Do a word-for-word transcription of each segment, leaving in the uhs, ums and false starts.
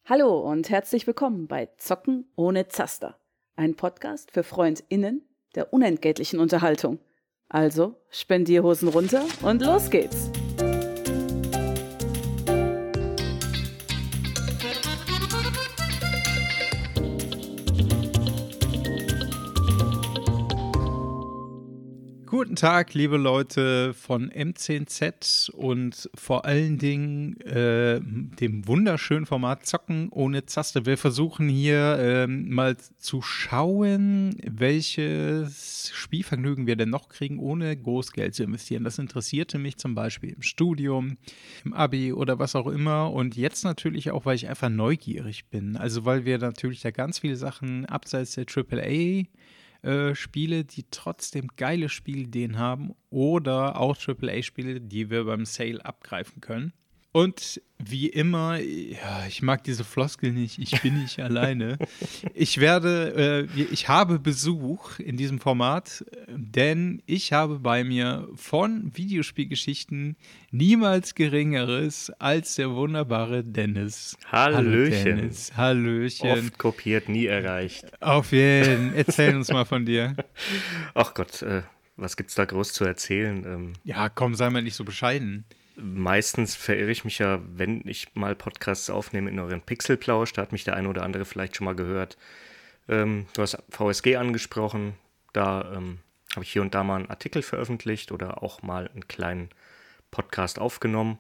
Hallo und herzlich willkommen bei Zocken ohne Zaster, ein Podcast für FreundInnen der unentgeltlichen Unterhaltung. Also Spendierhosen runter und los geht's! Guten Tag, liebe Leute von M zehn Z und vor allen Dingen äh, dem wunderschönen Format Zocken ohne Zaster. Wir versuchen hier äh, mal zu schauen, welches Spielvergnügen wir denn noch kriegen, ohne Großgeld zu investieren. Das interessierte mich zum Beispiel im Studium, im Abi oder was auch immer. Und jetzt natürlich auch, weil ich einfach neugierig bin. Also weil wir natürlich da ganz viele Sachen abseits der Triple A Spiele, die trotzdem geile Spielideen haben oder auch Triple A Spiele, die wir beim Sale abgreifen können. Und wie immer, ja, ich mag diese Floskel nicht, ich bin nicht alleine. Ich werde, äh, ich habe Besuch in diesem Format, denn ich habe bei mir von Videospielgeschichten niemals Geringeres als der wunderbare Dennis. Hallöchen. Hallo Dennis. Hallöchen. Oft kopiert, nie erreicht. Auf jeden Fall. Erzähl uns mal von dir. Ach Gott, äh, was gibt's da groß zu erzählen? Ähm, ja, komm, sei mal nicht so bescheiden. Meistens verirre ich mich ja, wenn ich mal Podcasts aufnehme, in euren Pixelplausch. Da hat mich der eine oder andere vielleicht schon mal gehört. Ähm, du hast V S G angesprochen. Da ähm, habe ich hier und da mal einen Artikel veröffentlicht oder auch mal einen kleinen Podcast aufgenommen.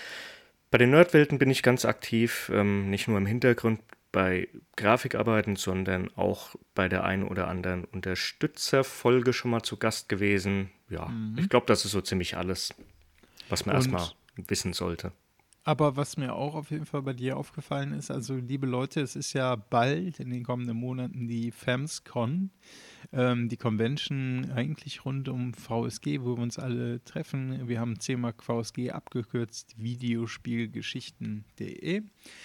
Bei den Nerdwelten bin ich ganz aktiv, ähm, nicht nur im Hintergrund bei Grafikarbeiten, sondern auch bei der einen oder anderen Unterstützerfolge schon mal zu Gast gewesen. Ja, mhm. Ich glaube, das ist so ziemlich alles, was man erstmal wissen sollte. Aber was mir auch auf jeden Fall bei dir aufgefallen ist, also liebe Leute, es ist ja bald in den kommenden Monaten die FamsCon, ähm, die Convention eigentlich rund um V S G, wo wir uns alle treffen. Wir haben C M A G V S G abgekürzt, Videospielgeschichten punkt de,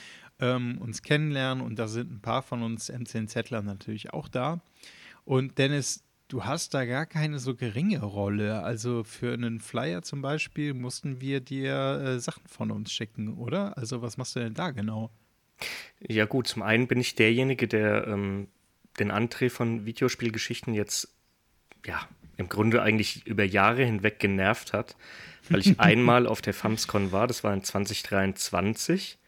ähm, uns kennenlernen und da sind ein paar von uns M zehn Z-Lern natürlich auch da. Und Dennis, du hast da gar keine so geringe Rolle. Also für einen Flyer zum Beispiel mussten wir dir äh, Sachen von uns schicken, oder? Also was machst du denn da genau? Ja gut, zum einen bin ich derjenige, der ähm, den André von Videospielgeschichten jetzt, ja, im Grunde eigentlich über Jahre hinweg genervt hat, weil ich einmal auf der FamsCon war, das war in zwanzig dreiundzwanzig,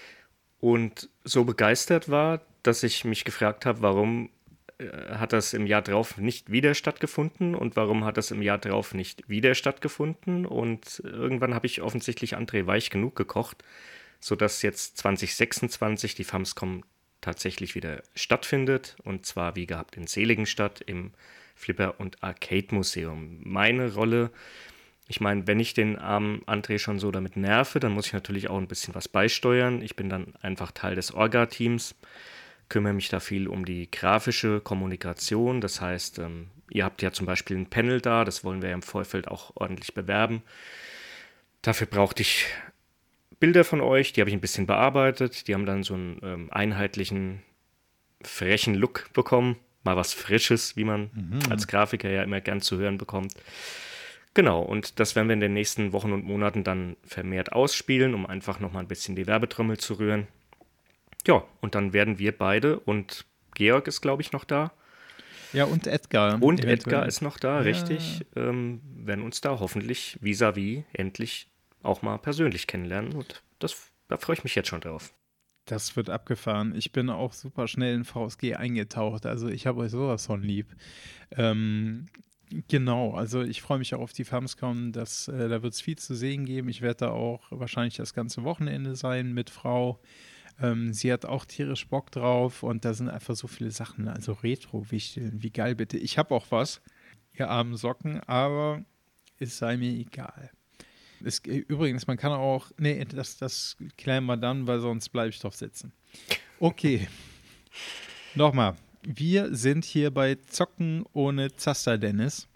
und so begeistert war, dass ich mich gefragt habe, warum hat das im Jahr drauf nicht wieder stattgefunden und warum hat das im Jahr drauf nicht wieder stattgefunden, und irgendwann habe ich offensichtlich André weich genug gekocht, sodass jetzt zwanzig sechsundzwanzig die FamsCon tatsächlich wieder stattfindet, und zwar wie gehabt in Seligenstadt im Flipper- und Arcade-Museum. Meine Rolle, ich meine, wenn ich den armen André schon so damit nerve, dann muss ich natürlich auch ein bisschen was beisteuern. Ich bin dann einfach Teil des Orga-Teams, kümmere mich da viel um die grafische Kommunikation. Das heißt, ähm, ihr habt ja zum Beispiel ein Panel da, das wollen wir ja im Vorfeld auch ordentlich bewerben. Dafür brauchte ich Bilder von euch, die habe ich ein bisschen bearbeitet. Die haben dann so einen ähm, einheitlichen, frechen Look bekommen. Mal was Frisches, wie man mhm. als Grafiker ja immer gern zu hören bekommt. Genau, und das werden wir in den nächsten Wochen und Monaten dann vermehrt ausspielen, um einfach nochmal ein bisschen die Werbetrommel zu rühren. Ja, und dann werden wir beide, und Georg ist, glaube ich, noch da. Ja, und Edgar. Und eventuell. Edgar ist noch da, ja. Richtig. Ähm, werden uns da hoffentlich vis-à-vis endlich auch mal persönlich kennenlernen. Und das, da freue ich mich jetzt schon drauf. Das wird abgefahren. Ich bin auch super schnell in V S G eingetaucht. Also ich habe euch sowas von lieb. Ähm, genau, also ich freue mich auch auf die FamsCon. Das, äh, da wird es viel zu sehen geben. Ich werde da auch wahrscheinlich das ganze Wochenende sein mit Frau. Ähm, sie hat auch tierisch Bock drauf und da sind einfach so viele Sachen, also Retro-Wichteln, wie geil bitte. Ich habe auch was, ihr armen Socken, aber es sei mir egal. Es, übrigens, man kann auch, nee, das, das klären wir dann, weil sonst bleibe ich doch sitzen. Okay, nochmal, wir sind hier bei Zocken ohne Zaster, Dennis.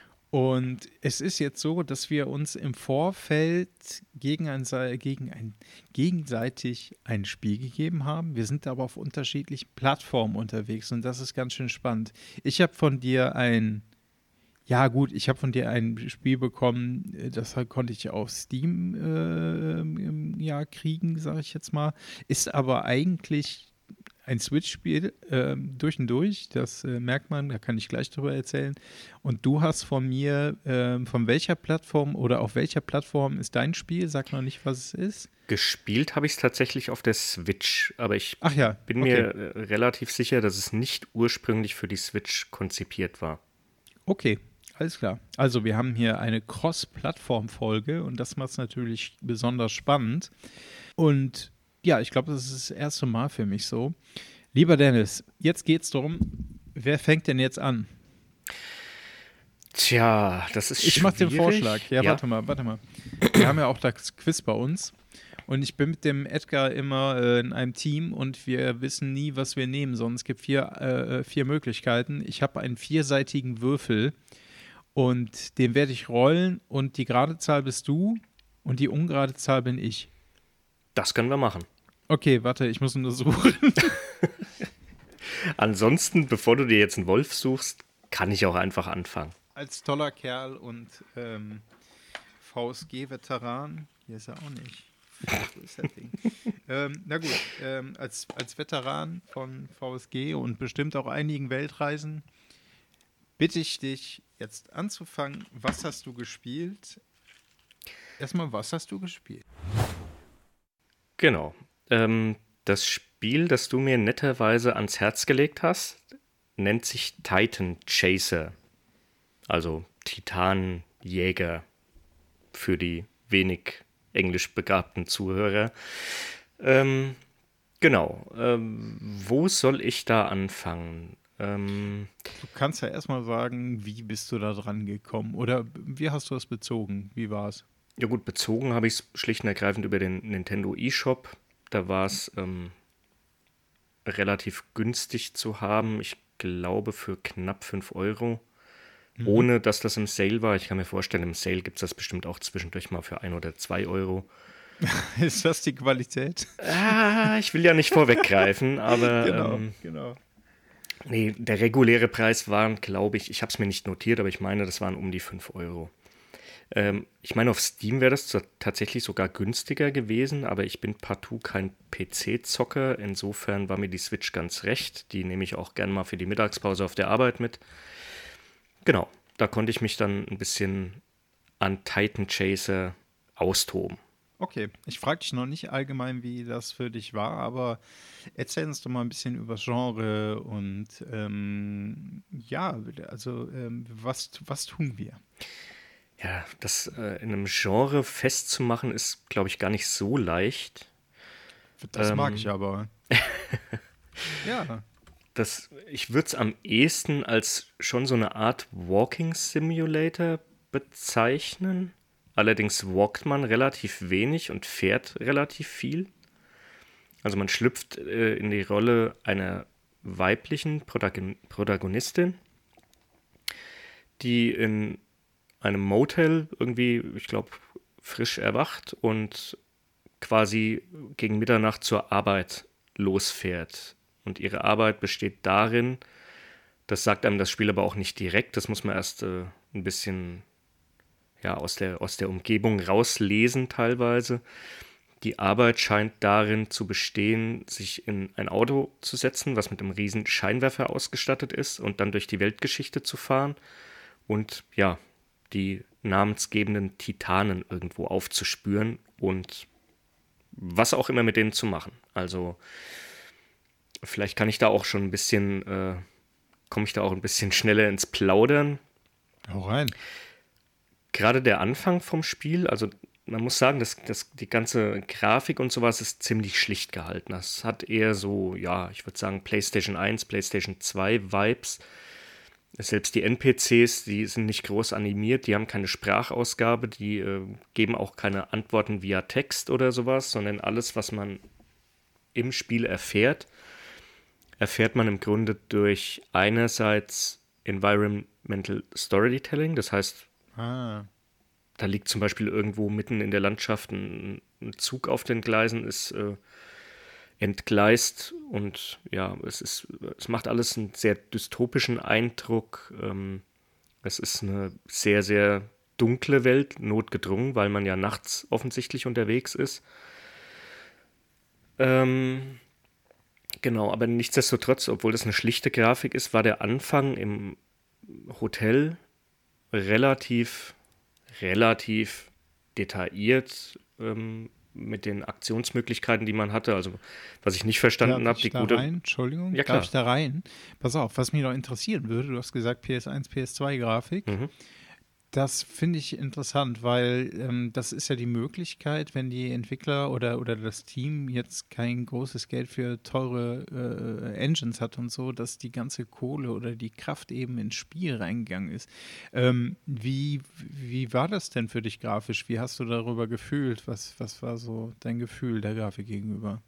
Und es ist jetzt so, dass wir uns im Vorfeld gegen ein, gegen ein, gegenseitig ein Spiel gegeben haben. Wir sind aber auf unterschiedlichen Plattformen unterwegs und das ist ganz schön spannend. Ich habe von dir ein Ja, gut, ich habe von dir ein Spiel bekommen, äh, das halt konnte ich auf Steam äh, im Jahr kriegen, sage ich jetzt mal. Ist aber eigentlich ein Switch-Spiel äh, durch und durch, das äh, merkt man, da kann ich gleich drüber erzählen. Und du hast von mir, äh, von welcher Plattform oder auf welcher Plattform ist dein Spiel? Sag noch nicht, was es ist. Gespielt habe ich es tatsächlich auf der Switch, aber ich Ach ja, bin okay. mir äh, relativ sicher, dass es nicht ursprünglich für die Switch konzipiert war. Okay, alles klar. Also wir haben hier eine Cross-Plattform-Folge und das macht es natürlich besonders spannend. Und ja, ich glaube, das ist das erste Mal für mich so. Lieber Dennis, jetzt geht's darum, wer fängt denn jetzt an? Tja, das ist Ich mache den schwierig. Vorschlag. Ja, Ja. warte mal, warte mal. Wir haben ja auch das Quiz bei uns. Und ich bin mit dem Edgar immer äh, in einem Team und wir wissen nie, was wir nehmen, sondern es gibt vier, äh, vier Möglichkeiten. Ich habe einen vierseitigen Würfel und den werde ich rollen und die gerade Zahl bist du und die ungerade Zahl bin ich. Das können wir machen. Okay, warte, ich muss nur suchen. Ansonsten, bevor du dir jetzt einen Wolf suchst, kann ich auch einfach anfangen. Als toller Kerl und ähm, V S G-Veteran, hier ist er auch nicht. Wo ist das Ding? ähm, na gut, ähm, als, als Veteran von V S G und bestimmt auch einigen Weltreisen bitte ich dich jetzt anzufangen. Was hast du gespielt? Erstmal, was hast du gespielt? Genau. Ähm, das Spiel, das du mir netterweise ans Herz gelegt hast, nennt sich Titan Chaser. Also Titanjäger für die wenig englisch begabten Zuhörer. Ähm, genau. Ähm, wo soll ich da anfangen? Ähm, Du kannst ja erstmal sagen, wie bist du da dran gekommen? Oder wie hast du das bezogen? Wie war es? ja gut, bezogen habe ich es schlicht und ergreifend über den Nintendo eShop. Da war es ähm, relativ günstig zu haben. Ich glaube für knapp fünf Euro. Ohne dass das im Sale war. Ich kann mir vorstellen, im Sale gibt es das bestimmt auch zwischendurch mal für ein oder zwei Euro. Ist das die Qualität? Ah, ich will ja nicht vorweggreifen, aber Genau, ähm, genau. nee, der reguläre Preis waren, glaube ich, ich habe es mir nicht notiert, aber ich meine, das waren um die fünf Euro. Ähm, ich meine, auf Steam wäre das tatsächlich sogar günstiger gewesen, aber ich bin partout kein P C-Zocker. Insofern war mir die Switch ganz recht. Die nehme ich auch gern mal für die Mittagspause auf der Arbeit mit. Genau, da konnte ich mich dann ein bisschen an Titan Chaser austoben. Okay, ich frage dich noch nicht allgemein, wie das für dich war, aber erzähl uns doch mal ein bisschen über Genre und ähm, ja, also ähm, was, was tun wir? Ja, das äh, in einem Genre festzumachen, ist, glaube ich, gar nicht so leicht. Das Ähm, mag ich aber. Ja, Das, ich würde es am ehesten als schon so eine Art Walking Simulator bezeichnen. Allerdings walkt man relativ wenig und fährt relativ viel. Also man schlüpft äh, in die Rolle einer weiblichen Protagon- Protagonistin, die in einem Motel irgendwie, ich glaube, frisch erwacht und quasi gegen Mitternacht zur Arbeit losfährt. Und ihre Arbeit besteht darin, das sagt einem das Spiel aber auch nicht direkt, das muss man erst äh, ein bisschen ja, aus der, aus der Umgebung rauslesen teilweise. Die Arbeit scheint darin zu bestehen, sich in ein Auto zu setzen, was mit einem riesen Scheinwerfer ausgestattet ist und dann durch die Weltgeschichte zu fahren und ja, die namensgebenden Titanen irgendwo aufzuspüren und was auch immer mit denen zu machen. Also vielleicht kann ich da auch schon ein bisschen, äh, komme ich da auch ein bisschen schneller ins Plaudern. hau rein. Gerade der Anfang vom Spiel, also man muss sagen, dass, dass die ganze Grafik und sowas ist ziemlich schlicht gehalten. Das hat eher so, ja, ich würde sagen PlayStation eins, PlayStation zwei Vibes. Selbst die N P Cs, die sind nicht groß animiert, die haben keine Sprachausgabe, die äh, geben auch keine Antworten via Text oder sowas, sondern alles, was man im Spiel erfährt, erfährt man im Grunde durch einerseits Environmental Storytelling, das heißt, Ah, da liegt zum Beispiel irgendwo mitten in der Landschaft ein, ein Zug auf den Gleisen, ist äh, entgleist und ja, es ist, es macht alles einen sehr dystopischen Eindruck. Ähm, Es ist eine sehr, sehr dunkle Welt, notgedrungen, weil man ja nachts offensichtlich unterwegs ist. Ähm, genau, aber nichtsdestotrotz, obwohl das eine schlichte Grafik ist, war der Anfang im Hotel relativ, relativ detailliert ähm, mit den Aktionsmöglichkeiten, die man hatte. Also, was ich nicht verstanden Darf habe, ich die da gute. rein? Entschuldigung, Ja, klar. darf ich da rein? Pass auf, was mich noch interessieren würde, du hast gesagt P S eins, P S zwei Grafik. Mhm. Das finde ich interessant, weil ähm, das ist ja die Möglichkeit, wenn die Entwickler oder, oder das Team jetzt kein großes Geld für teure äh, Engines hat und so, dass die ganze Kohle oder die Kraft eben ins Spiel reingegangen ist. Ähm, wie, wie war das denn für dich grafisch? Wie hast du darüber gefühlt? Was, was war so dein Gefühl der Grafik gegenüber?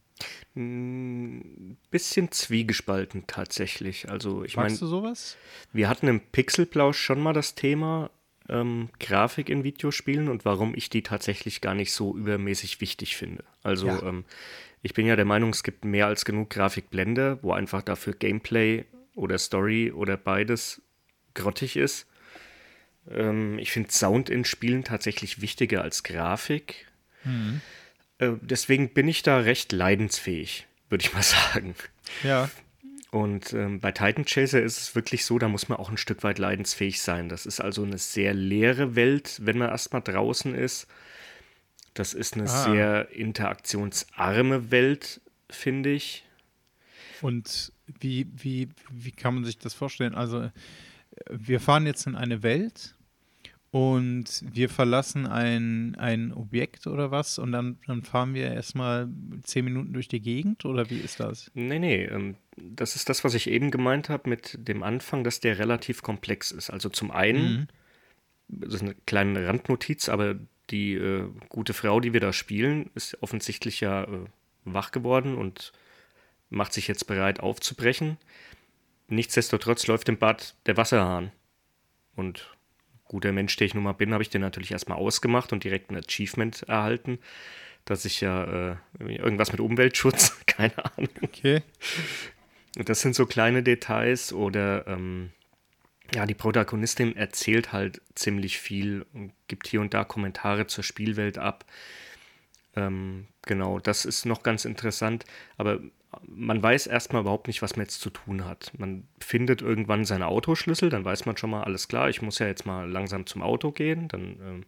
Ein bisschen zwiegespalten tatsächlich. Also, ich meine, Magst du sowas? wir hatten im Pixelplausch schon mal das Thema ähm, Grafik in Videospielen und warum ich die tatsächlich gar nicht so übermäßig wichtig finde. Also Ja. ähm, ich bin ja der Meinung, es gibt mehr als genug Grafikblender, wo einfach dafür Gameplay oder Story oder beides grottig ist. Ähm, ich finde Sound in Spielen tatsächlich wichtiger als Grafik. Mhm. Äh, deswegen bin ich da recht leidensfähig, würde ich mal sagen. Ja. Und ähm, bei Titan Chaser ist es wirklich so, da muss man auch ein Stück weit leidensfähig sein. Das ist also eine sehr leere Welt, wenn man erstmal draußen ist. Das ist eine Ah. sehr interaktionsarme Welt, finde ich. Und wie, wie, wie kann man sich das vorstellen? Also, äh, wir fahren jetzt in eine Welt und wir verlassen ein, ein Objekt oder was und dann, dann fahren wir erstmal zehn Minuten durch die Gegend oder wie ist das? Nee, nee, ähm, das ist das, was ich eben gemeint habe mit dem Anfang, dass der relativ komplex ist. Also zum einen, Mhm. das ist eine kleine Randnotiz, aber die äh, gute Frau, die wir da spielen, ist offensichtlich ja äh, wach geworden und macht sich jetzt bereit aufzubrechen. Nichtsdestotrotz läuft im Bad der Wasserhahn. Und guter Mensch, der ich nun mal bin, habe ich den natürlich erstmal ausgemacht und direkt ein Achievement erhalten, dass ich ja äh, irgendwas mit Umweltschutz, keine Ahnung. Okay. Und das sind so kleine Details oder ähm, ja, die Protagonistin erzählt halt ziemlich viel und gibt hier und da Kommentare zur Spielwelt ab. Ähm, genau, das ist noch ganz interessant, aber man weiß erstmal überhaupt nicht, was man jetzt zu tun hat. Man findet irgendwann seine Autoschlüssel, dann weiß man schon mal, alles klar, ich muss ja jetzt mal langsam zum Auto gehen, dann ähm,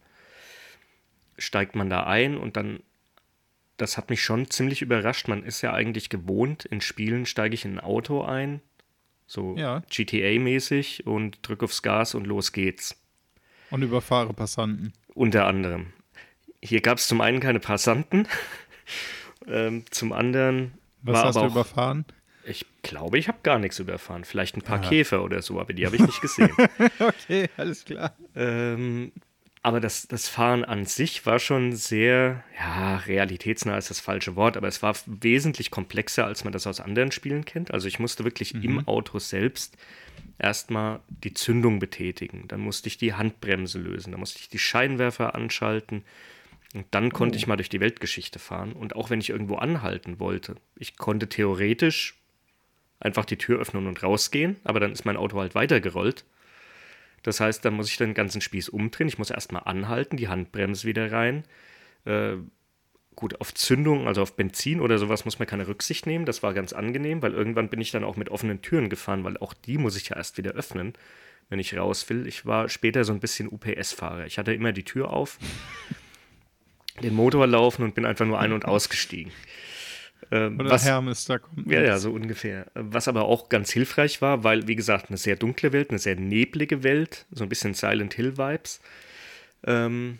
steigt man da ein und dann, das hat mich schon ziemlich überrascht, man ist ja eigentlich gewohnt, in Spielen steige ich in ein Auto ein, so Ja. G T A-mäßig und drück aufs Gas und los geht's. Und überfahre Passanten. Unter anderem. Hier gab es zum einen keine Passanten, ähm, zum anderen Was war hast aber du auch, überfahren? ich glaube, ich habe gar nichts überfahren. Vielleicht ein paar Ja. Käfer oder so, aber die habe ich nicht gesehen. Okay, alles klar. ähm, aber das, das Fahren an sich war schon sehr, ja, realitätsnah ist das falsche Wort, aber es war wesentlich komplexer, als man das aus anderen Spielen kennt. Also ich musste wirklich Mhm. im Auto selbst erstmal die Zündung betätigen. Dann musste ich die Handbremse lösen, dann musste ich die Scheinwerfer anschalten. Und dann konnte Oh. ich mal durch die Weltgeschichte fahren. Und auch wenn ich irgendwo anhalten wollte, ich konnte theoretisch einfach die Tür öffnen und rausgehen, aber dann ist mein Auto halt weitergerollt. Das heißt, dann muss ich den ganzen Spieß umdrehen. Ich muss erstmal anhalten, die Handbremse wieder rein. Äh, gut, auf Zündung, also auf Benzin oder sowas muss man keine Rücksicht nehmen. Das war ganz angenehm, weil irgendwann bin ich dann auch mit offenen Türen gefahren, weil auch die muss ich ja erst wieder öffnen, wenn ich raus will. Ich war später so ein bisschen U P S-Fahrer. Ich hatte immer die Tür auf, den Motor laufen und bin einfach nur ein- und ausgestiegen. Ähm, Oder was, Hermes, da kommt ja, ja, nichts. so ungefähr. Was aber auch ganz hilfreich war, weil, wie gesagt, eine sehr dunkle Welt, eine sehr neblige Welt, so ein bisschen Silent Hill-Vibes. Ähm,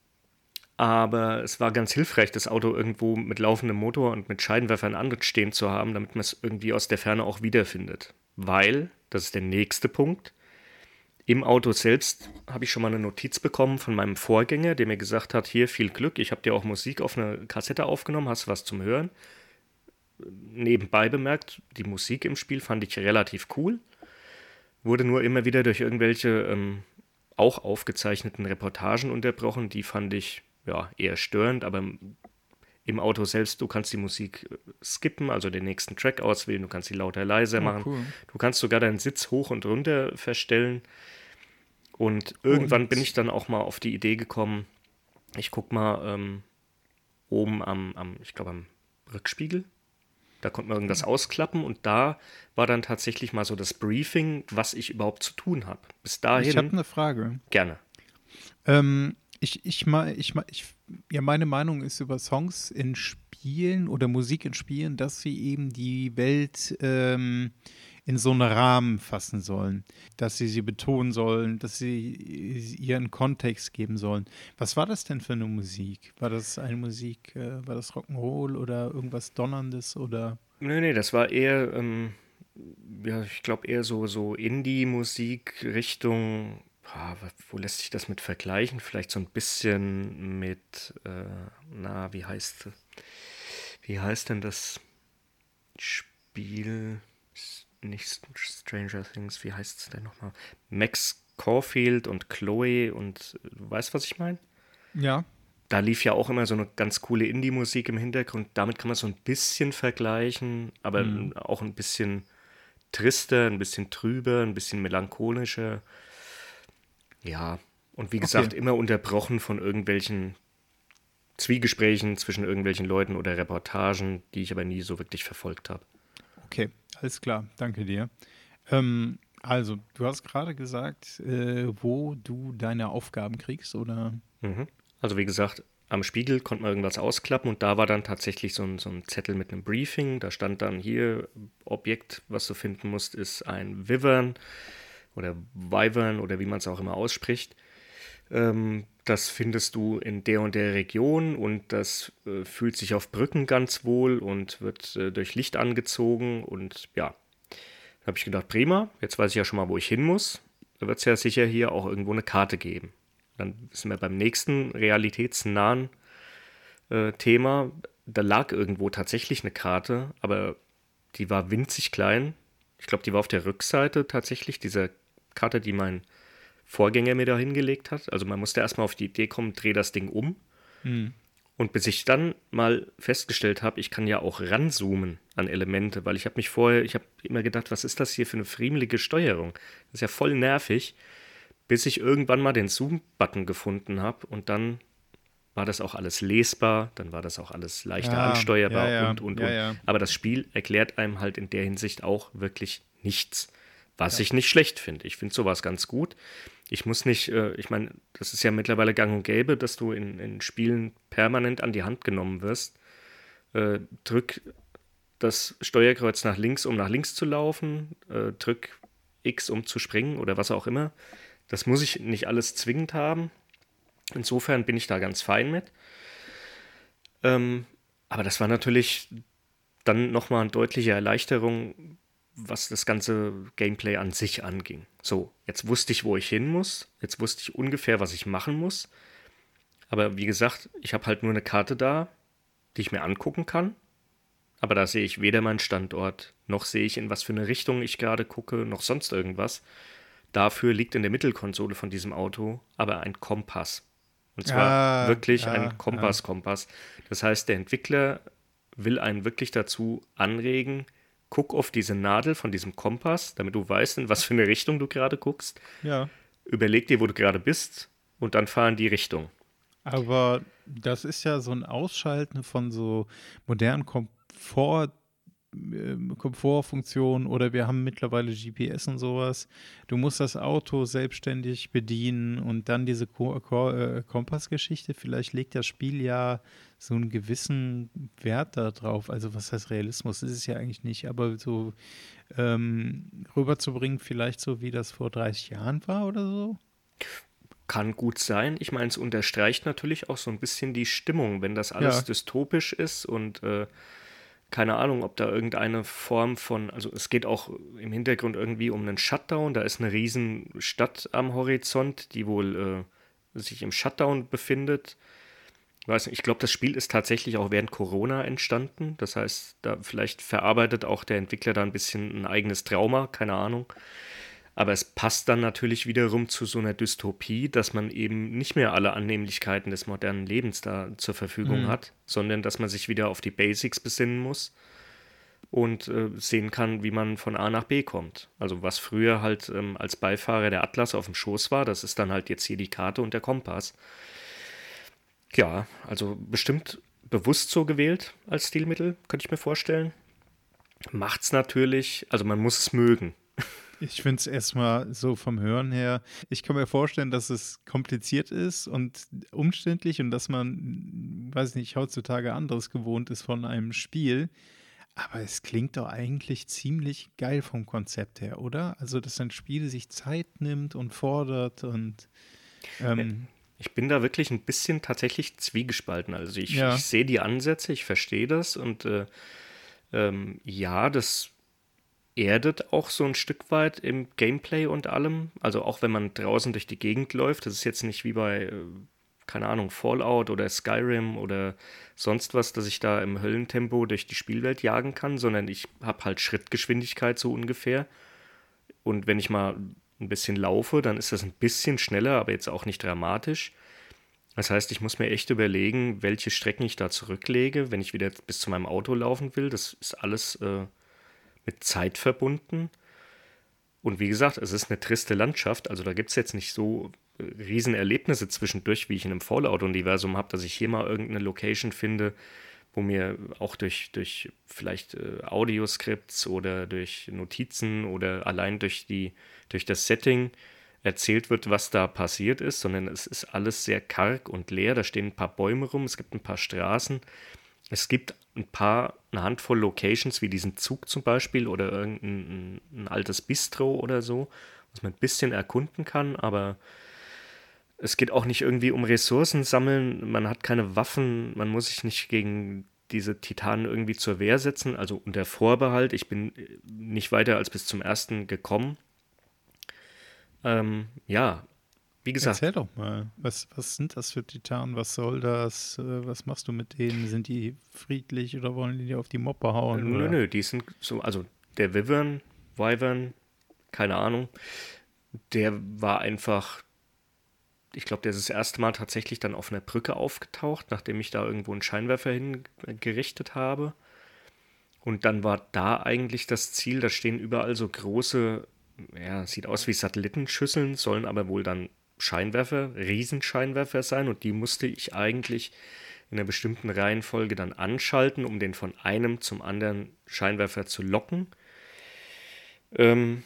aber es war ganz hilfreich, das Auto irgendwo mit laufendem Motor und mit Scheinwerfern anstehen zu haben, damit man es irgendwie aus der Ferne auch wiederfindet. Weil, das ist der nächste Punkt, im Auto selbst habe ich schon mal eine Notiz bekommen von meinem Vorgänger, der mir gesagt hat, hier, viel Glück, ich habe dir auch Musik auf eine Kassette aufgenommen, hast du was zum Hören? Nebenbei bemerkt, die Musik im Spiel fand ich relativ cool, wurde nur immer wieder durch irgendwelche ähm, auch aufgezeichneten Reportagen unterbrochen, die fand ich ja eher störend, aber im Auto selbst, du kannst die Musik skippen, also den nächsten Track auswählen, du kannst sie lauter, leiser Oh, machen, cool. du kannst sogar deinen Sitz hoch und runter verstellen. Und irgendwann Und- bin ich dann auch mal auf die Idee gekommen, ich guck mal ähm, oben am, am ich glaube am Rückspiegel, da konnte man irgendwas ausklappen und da war dann tatsächlich mal so das Briefing, was ich überhaupt zu tun habe. Bis dahin, Ich habe eine Frage. gerne. Ähm, ich, ich, ma- ich, ma- ich, ja, meine Meinung ist über Songs in Spielen oder Musik in Spielen, dass sie eben die Welt ähm, in so einen Rahmen fassen sollen, dass sie sie betonen sollen, dass sie ihren Kontext geben sollen. Was war das denn für eine Musik? War das eine Musik, äh, war das Rock'n'Roll oder irgendwas Donnerndes oder? Nee, nee, das war eher, ähm, ja, ich glaube eher so, so Indie-Musik Richtung, ah, wa- wo lässt sich das mit vergleichen? Vielleicht so ein bisschen mit, äh, na, wie heißt, wie heißt denn das Spiel? S- Nicht Stranger Things, wie heißt es denn nochmal? Max Caulfield und Chloe und äh, du weißt, was ich meine? Ja. Da lief ja auch immer so eine ganz coole Indie-Musik im Hintergrund. Damit kann man so ein bisschen vergleichen, aber Mhm. auch ein bisschen trister, ein bisschen trüber, ein bisschen melancholischer. Ja, und wie gesagt, Okay. immer unterbrochen von irgendwelchen Zwiegesprächen zwischen irgendwelchen Leuten oder Reportagen, die ich aber nie so wirklich verfolgt habe. Okay, alles klar, danke dir. Ähm, also, du hast gerade gesagt, äh, wo du deine Aufgaben kriegst, oder? Mhm. Also wie gesagt, am Spiegel konnte man irgendwas ausklappen und da war dann tatsächlich so ein, so ein Zettel mit einem Briefing. Da stand dann hier, Objekt, was du finden musst, ist ein Wyvern oder Wyvern oder wie man es auch immer ausspricht. Ähm, das findest du in der und der Region und das äh, fühlt sich auf Brücken ganz wohl und wird äh, durch Licht angezogen und ja, da habe ich gedacht, prima, jetzt weiß ich ja schon mal, wo ich hin muss. Da wird es ja sicher hier auch irgendwo eine Karte geben. Dann sind wir beim nächsten realitätsnahen äh, Thema. Da lag irgendwo tatsächlich eine Karte, aber die war winzig klein. Ich glaube, die war auf der Rückseite tatsächlich dieser Karte, die mein Vorgänger mir da hingelegt hat. Also man musste erstmal auf die Idee kommen, dreh das Ding um. Hm. Und bis ich dann mal festgestellt habe, ich kann ja auch ranzoomen an Elemente, weil ich habe mich vorher, ich habe immer gedacht, was ist das hier für eine friemelige Steuerung? Das ist ja voll nervig, bis ich irgendwann mal den Zoom-Button gefunden habe und dann war das auch alles lesbar, dann war das auch alles leichter Ja, ansteuerbar ja, ja, und, und, ja, und. ja. Aber das Spiel erklärt einem halt in der Hinsicht auch wirklich nichts, was ich nicht schlecht finde. Ich finde sowas ganz gut. Ich muss nicht, äh, ich meine, das ist ja mittlerweile gang und gäbe, dass du in, in Spielen permanent an die Hand genommen wirst. Äh, drück das Steuerkreuz nach links, um nach links zu laufen, äh, drück X, um zu springen oder was auch immer. Das muss ich nicht alles zwingend haben. Insofern bin ich da ganz fein mit. Ähm, aber das war natürlich dann nochmal eine deutliche Erleichterung, was das ganze Gameplay an sich anging. So, jetzt wusste ich, wo ich hin muss. Jetzt wusste ich ungefähr, was ich machen muss. Aber wie gesagt, ich habe halt nur eine Karte da, die ich mir angucken kann. Aber da sehe ich weder meinen Standort, noch sehe ich, in was für eine Richtung ich gerade gucke, noch sonst irgendwas. Dafür liegt in der Mittelkonsole von diesem Auto aber ein Kompass. Und zwar Ah, wirklich ja, ein Kompass-Kompass. Das heißt, der Entwickler will einen wirklich dazu anregen, guck auf diese Nadel von diesem Kompass, damit du weißt, in was für eine Richtung du gerade guckst. ja. Überleg dir, wo du gerade bist und dann fahr in die Richtung. Aber das ist ja so ein Ausschalten von so modernen Komfort, ähm, Komfortfunktionen oder wir haben mittlerweile G P S und sowas. Du musst das Auto selbstständig bedienen und dann diese Ko Ko äh, Kompassgeschichte. Vielleicht legt das Spiel ja so einen gewissen Wert darauf. Also was heißt Realismus? Das ist es ja eigentlich nicht, aber so ähm, rüberzubringen, vielleicht so wie das vor dreißig Jahren war oder so. Kann gut sein. Ich meine, es unterstreicht natürlich auch so ein bisschen die Stimmung, wenn das alles Ja. dystopisch ist und äh, keine Ahnung, ob da irgendeine Form von, also es geht auch im Hintergrund irgendwie um einen Shutdown. Da ist eine riesen Stadt am Horizont, die wohl äh, sich im Shutdown befindet. Ich weiß nicht, ich glaube, das Spiel ist tatsächlich auch während Corona entstanden. Das heißt, da vielleicht verarbeitet auch der Entwickler da ein bisschen ein eigenes Trauma, keine Ahnung. Aber es passt dann natürlich wiederum zu so einer Dystopie, dass man eben nicht mehr alle Annehmlichkeiten des modernen Lebens da zur Verfügung Mhm. hat, sondern dass man sich wieder auf die Basics besinnen muss. und äh, sehen kann, wie man von A nach B kommt. Also was früher halt ähm, als Beifahrer der Atlas auf dem Schoß war, das ist dann halt jetzt hier die Karte und der Kompass. Ja, also bestimmt bewusst so gewählt als Stilmittel, könnte ich mir vorstellen. Macht's natürlich, also man muss es mögen. Ich finde es erstmal so vom Hören her, ich kann mir vorstellen, dass es kompliziert ist und umständlich und dass man, weiß nicht, heutzutage anderes gewohnt ist von einem Spiel. Aber es klingt doch eigentlich ziemlich geil vom Konzept her, oder? Also, dass ein Spiel sich Zeit nimmt und fordert und ähm, ich bin da wirklich ein bisschen tatsächlich zwiegespalten. Also ich, Ja. ich sehe die Ansätze, ich verstehe das und äh, ähm, ja, das erdet auch so ein Stück weit im Gameplay und allem. Also auch wenn man draußen durch die Gegend läuft, das ist jetzt nicht wie bei, äh, keine Ahnung, Fallout oder Skyrim oder sonst was, dass ich da im Höllentempo durch die Spielwelt jagen kann, sondern ich habe halt Schrittgeschwindigkeit so ungefähr. Und wenn ich mal ein bisschen laufe, dann ist das ein bisschen schneller, aber jetzt auch nicht dramatisch. Das heißt, ich muss mir echt überlegen, welche Strecken ich da zurücklege, wenn ich wieder bis zu meinem Auto laufen will. Das ist alles äh, mit Zeit verbunden. Und wie gesagt, es ist eine triste Landschaft. Also da gibt es jetzt nicht so äh, Riesenerlebnisse zwischendurch, wie ich in einem Fallout-Universum habe, dass ich hier mal irgendeine Location finde, wo mir auch durch, durch vielleicht äh, Audioskripts oder durch Notizen oder allein durch, die, durch das Setting erzählt wird, was da passiert ist, sondern es ist alles sehr karg und leer. Da stehen ein paar Bäume rum, es gibt ein paar Straßen. Es gibt ein paar, eine Handvoll Locations, wie diesen Zug zum Beispiel oder irgendein ein, ein altes Bistro oder so, was man ein bisschen erkunden kann, aber es geht auch nicht irgendwie um Ressourcen sammeln, man hat keine Waffen, man muss sich nicht gegen diese Titanen irgendwie zur Wehr setzen, also unter Vorbehalt, ich bin nicht weiter als bis zum ersten gekommen. Ähm, ja, wie gesagt. Erzähl doch mal, was, was sind das für Titanen, was soll das, äh, was machst du mit denen, sind die friedlich oder wollen die dir auf die Moppe hauen? Äh, nö, oder? nö, die sind so, also der Wyvern, Wyvern, keine Ahnung, der war einfach, ich glaube, der ist das erste Mal tatsächlich dann auf einer Brücke aufgetaucht, nachdem ich da irgendwo einen Scheinwerfer hingerichtet habe. Und dann war da eigentlich das Ziel, da stehen überall so große, ja, sieht aus wie Satellitenschüsseln, sollen aber wohl dann Scheinwerfer, Riesenscheinwerfer sein und die musste ich eigentlich in einer bestimmten Reihenfolge dann anschalten, um den von einem zum anderen Scheinwerfer zu locken. Ähm,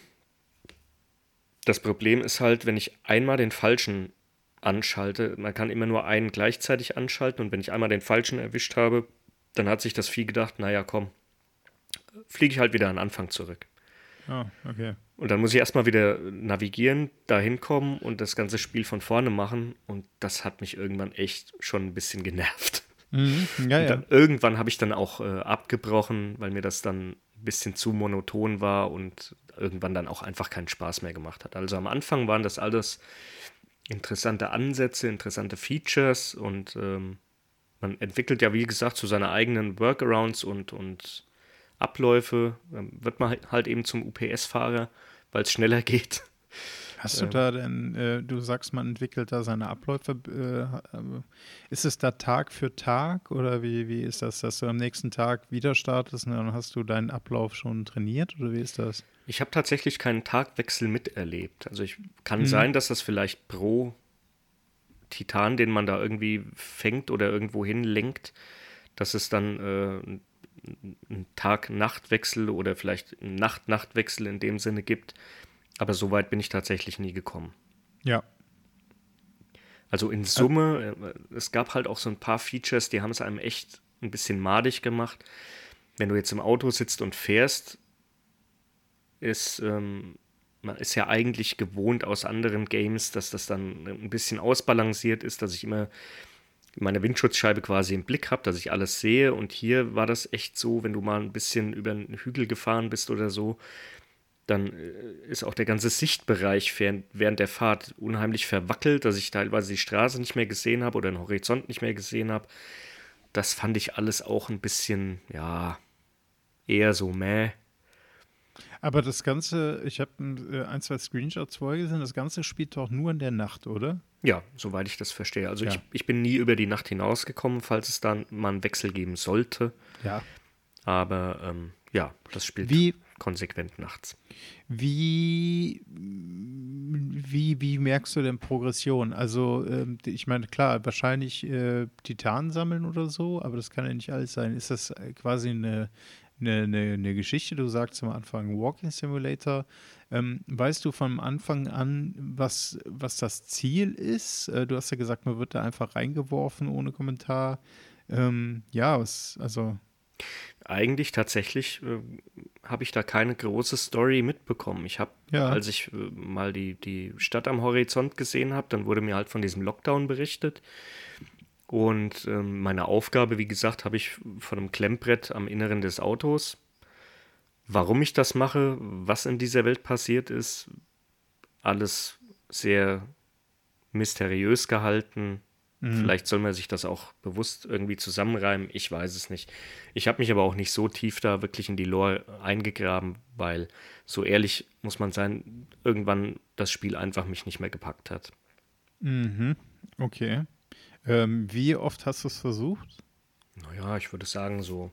das Problem ist halt, wenn ich einmal den falschen anschalte, man kann immer nur einen gleichzeitig anschalten und wenn ich einmal den falschen erwischt habe, dann hat sich das Vieh gedacht, naja komm, fliege ich halt wieder an den Anfang zurück. Ah, okay. Und dann muss ich erstmal wieder navigieren, da hinkommen und das ganze Spiel von vorne machen. Und das hat mich irgendwann echt schon ein bisschen genervt. Mhm. Ja, und dann, ja. irgendwann habe ich dann auch äh, abgebrochen, weil mir das dann ein bisschen zu monoton war und irgendwann dann auch einfach keinen Spaß mehr gemacht hat. Also am Anfang waren das alles interessante Ansätze, interessante Features und ähm, man entwickelt ja, wie gesagt, so seine eigenen Workarounds und, und Abläufe, dann wird man halt eben zum U P S-Fahrer, weil es schneller geht. Hast du da denn, äh, du sagst, man entwickelt da seine Abläufe, äh, ist es da Tag für Tag oder wie, wie ist das, dass du am nächsten Tag wieder startest und dann hast du deinen Ablauf schon trainiert oder wie ist das? Ich habe tatsächlich keinen Tagwechsel miterlebt. Also ich kann Mhm. sein, dass das vielleicht pro Titan, den man da irgendwie fängt oder irgendwo hinlenkt, dass es dann äh, einen Tag-Nacht-Wechsel oder vielleicht einen Nacht-Nacht-Wechsel in dem Sinne gibt. Aber so weit bin ich tatsächlich nie gekommen. Ja. Also in Summe, äh, es gab halt auch so ein paar Features, die haben es einem echt ein bisschen madig gemacht. Wenn du jetzt im Auto sitzt und fährst, ist, ähm, man ist ja eigentlich gewohnt aus anderen Games, dass das dann ein bisschen ausbalanciert ist, dass ich immer meine Windschutzscheibe quasi im Blick habe, dass ich alles sehe. Und hier war das echt so, wenn du mal ein bisschen über einen Hügel gefahren bist oder so, dann ist auch der ganze Sichtbereich während, während der Fahrt unheimlich verwackelt, dass ich teilweise die Straße nicht mehr gesehen habe oder den Horizont nicht mehr gesehen habe. Das fand ich alles auch ein bisschen, ja, eher so mäh. Aber das Ganze, ich habe ein, zwei Screenshots vorher gesehen, das Ganze spielt doch nur in der Nacht, oder? Ja, soweit ich das verstehe. Also Ja. ich, ich bin nie über die Nacht hinausgekommen, falls es dann mal einen Wechsel geben sollte. Ja. Aber ähm, ja, das spielt Wie, konsequent nachts. wie, wie, wie merkst du denn Progression? Also, ähm, ich meine, klar, wahrscheinlich äh, Titanen sammeln oder so, aber das kann ja nicht alles sein. Ist das äh, quasi eine, eine, eine, eine Geschichte? Du sagst am Anfang Walking Simulator. Ähm, weißt du von Anfang an, was, was das Ziel ist? Äh, du hast ja gesagt, man wird da einfach reingeworfen ohne Kommentar. Ähm, ja, was, also. Eigentlich tatsächlich äh, habe ich da keine große Story mitbekommen. Ich habe, Ja. als ich äh, mal die, die Stadt am Horizont gesehen habe, dann wurde mir halt von diesem Lockdown berichtet. Und ähm, meine Aufgabe, wie gesagt, habe ich von einem Klemmbrett am Inneren des Autos. Warum ich das mache, was in dieser Welt passiert ist, alles sehr mysteriös gehalten. Mhm. Vielleicht soll man sich das auch bewusst irgendwie zusammenreimen, ich weiß es nicht. Ich habe mich aber auch nicht so tief da wirklich in die Lore eingegraben, weil, so ehrlich muss man sein, irgendwann das Spiel einfach mich nicht mehr gepackt hat. Mhm. Okay. Ähm, wie oft hast du es versucht? Naja, ich würde sagen, so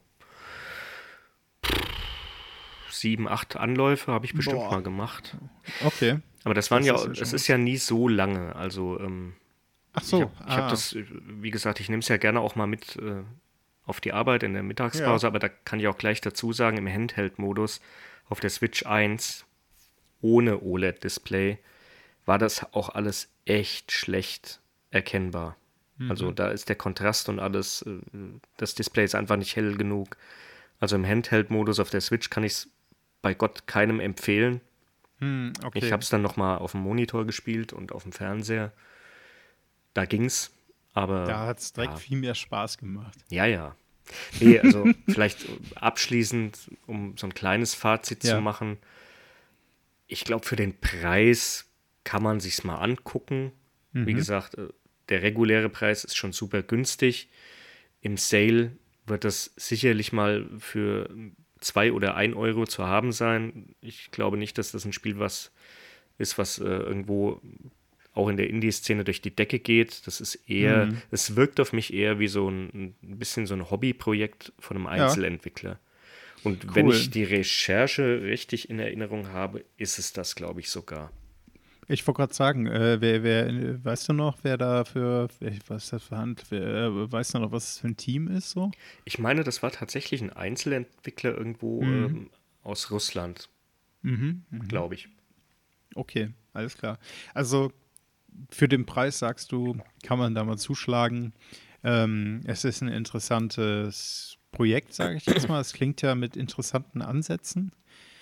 sieben, acht Anläufe habe ich bestimmt Boah. mal gemacht. Okay. Aber das waren Das ja, ist ja schon es was. ist ja nie so lange. Also, ähm, Ach ich so. habe ich hab ah. das, äh, wie gesagt, ich nehme es ja gerne auch mal mit äh, auf die Arbeit in der Mittagspause, Ja. aber da kann ich auch gleich dazu sagen, im Handheld-Modus auf der Switch eins ohne O L E D-Display war das auch alles echt schlecht erkennbar. Also Mhm. da ist der Kontrast und alles, äh, das Display ist einfach nicht hell genug. Also im Handheld-Modus auf der Switch kann ich es bei Gott keinem empfehlen. Hm, Ich okay. habe es dann nochmal auf dem Monitor gespielt und auf dem Fernseher. Da ging's, aber Da hat es direkt ja, viel mehr Spaß gemacht. ja, ja. Nee, also vielleicht abschließend, um so ein kleines Fazit zu Ja. machen. Ich glaube, für den Preis kann man sich's mal angucken. Wie Mhm. gesagt, äh, der reguläre Preis ist schon super günstig. Im Sale wird das sicherlich mal für zwei oder ein Euro zu haben sein. Ich glaube nicht, dass das ein Spiel was ist, was äh, irgendwo auch in der Indie-Szene durch die Decke geht. Das ist eher, Mhm. es wirkt auf mich eher wie so ein, ein bisschen so ein Hobbyprojekt von einem Ja. Einzelentwickler. Und wenn Cool. ich die Recherche richtig in Erinnerung habe, ist es das, glaube ich, sogar. Ich wollte gerade sagen, äh, wer, wer, äh, weißt du noch, wer da für, wer- was ist das für Hand, wer, äh, weißt du noch, was das für ein Team ist so? Ich meine, das war tatsächlich ein Einzelentwickler irgendwo Mhm. ähm, aus Russland, Mhm. Mhm. glaube ich. Okay, alles klar. Also für den Preis, sagst du, kann man da mal zuschlagen. Ähm, es ist ein interessantes Projekt, sage ich jetzt mal. Es klingt ja mit interessanten Ansätzen.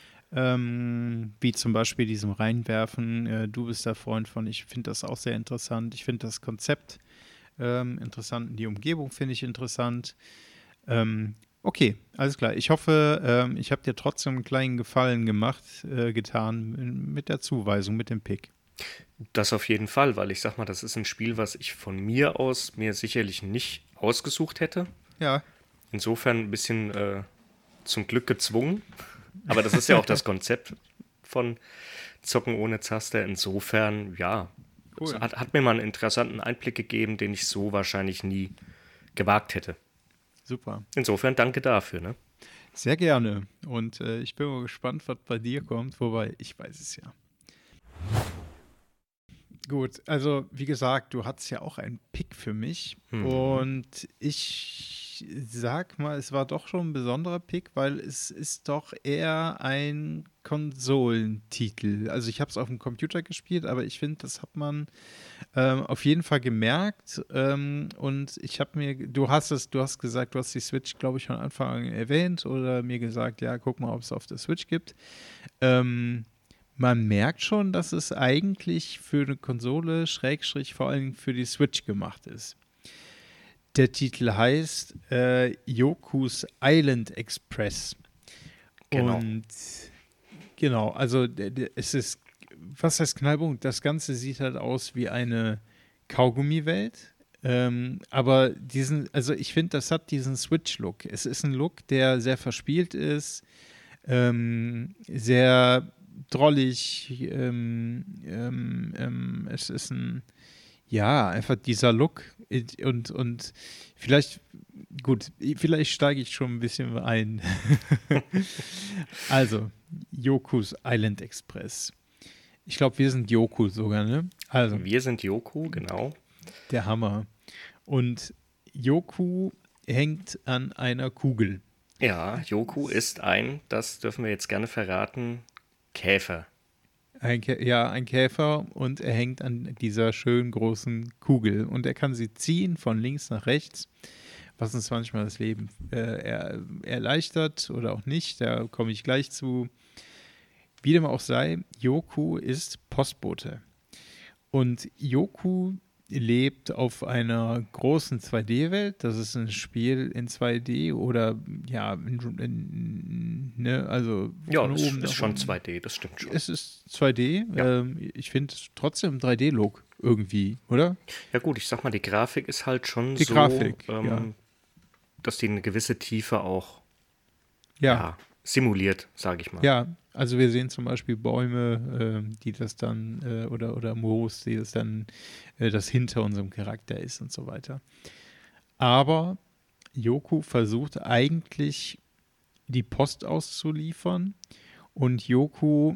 Ähm, wie zum Beispiel diesem Reinwerfen. Äh, du bist der Freund von, ich finde das auch sehr interessant. Ich finde das Konzept ähm, interessant. Die Umgebung finde ich interessant. Ähm, okay, alles klar. Ich hoffe, ähm, ich habe dir trotzdem einen kleinen Gefallen gemacht, äh, getan mit der Zuweisung, mit dem Pick. Das auf jeden Fall, weil ich sag mal, das ist ein Spiel, was ich von mir aus mir sicherlich nicht ausgesucht hätte. Ja, Insofern ein bisschen äh, zum Glück gezwungen. Aber das ist ja auch das Konzept von Zocken ohne Zaster. Insofern, ja, es cool. hat, hat mir mal einen interessanten Einblick gegeben, den ich so wahrscheinlich nie gewagt hätte. Super. Insofern danke dafür. Ne? Sehr gerne. Und äh, ich bin mal gespannt, was bei dir kommt, wobei ich weiß es ja. Gut, also wie gesagt, du hattest ja auch einen Pick für mich Mhm. und ich sag mal, es war doch schon ein besonderer Pick, weil es ist doch eher ein Konsolentitel. Also ich habe es auf dem Computer gespielt, aber ich finde, das hat man ähm, auf jeden Fall gemerkt ähm, und ich habe mir, du hast es, du hast gesagt, du hast die Switch, glaube ich, von Anfang an erwähnt oder mir gesagt, ja, guck mal, ob es auf der Switch gibt. Ähm, Man merkt schon, dass es eigentlich für eine Konsole, Schrägstrich vor allem für die Switch gemacht ist. Der Titel heißt äh, Yoku's Island Express. Genau. Und genau, also der, der, es ist, was heißt Knallpunkt? Das Ganze sieht halt aus wie eine Kaugummi-Welt. Ähm, aber diesen, also ich finde, das hat diesen Switch-Look. Es ist ein Look, der sehr verspielt ist, ähm, sehr drollig. Ähm, ähm, ähm, es ist ein, ja, einfach dieser Look und, und vielleicht, gut, vielleicht steige ich schon ein bisschen ein. Also, Yoku's Island Express. Ich glaube, wir sind Yoku sogar, ne? Also, Wir sind Yoku, genau. der Hammer. Und Yoku hängt an einer Kugel. Ja, Yoku ist ein, das dürfen wir jetzt gerne verraten, Käfer. Ein, ja, ein Käfer und er hängt an dieser schönen großen Kugel und er kann sie ziehen von links nach rechts, was uns manchmal das Leben äh, er, erleichtert oder auch nicht, da komme ich gleich zu. Wie dem auch sei, Yoku ist Postbote und Yoku lebt auf einer großen zwei D-Welt. Das ist ein Spiel in zwei D oder ja, in, in, ne, also ja, von es oben ist nach schon unten. zwei D, das stimmt schon. Es ist zwei D. Ja. Ähm, ich finde trotzdem drei D-Look irgendwie, oder? Ja gut, ich sag mal, die Grafik ist halt schon Die so, Grafik, ähm, ja. dass die eine gewisse Tiefe auch Ja, ja, simuliert, sage ich mal. ja. Also wir sehen zum Beispiel Bäume, äh, die das dann, äh, oder, oder Moos, die das dann, äh, das hinter unserem Charakter ist und so weiter. Aber Yoku versucht eigentlich die Post auszuliefern und Yoku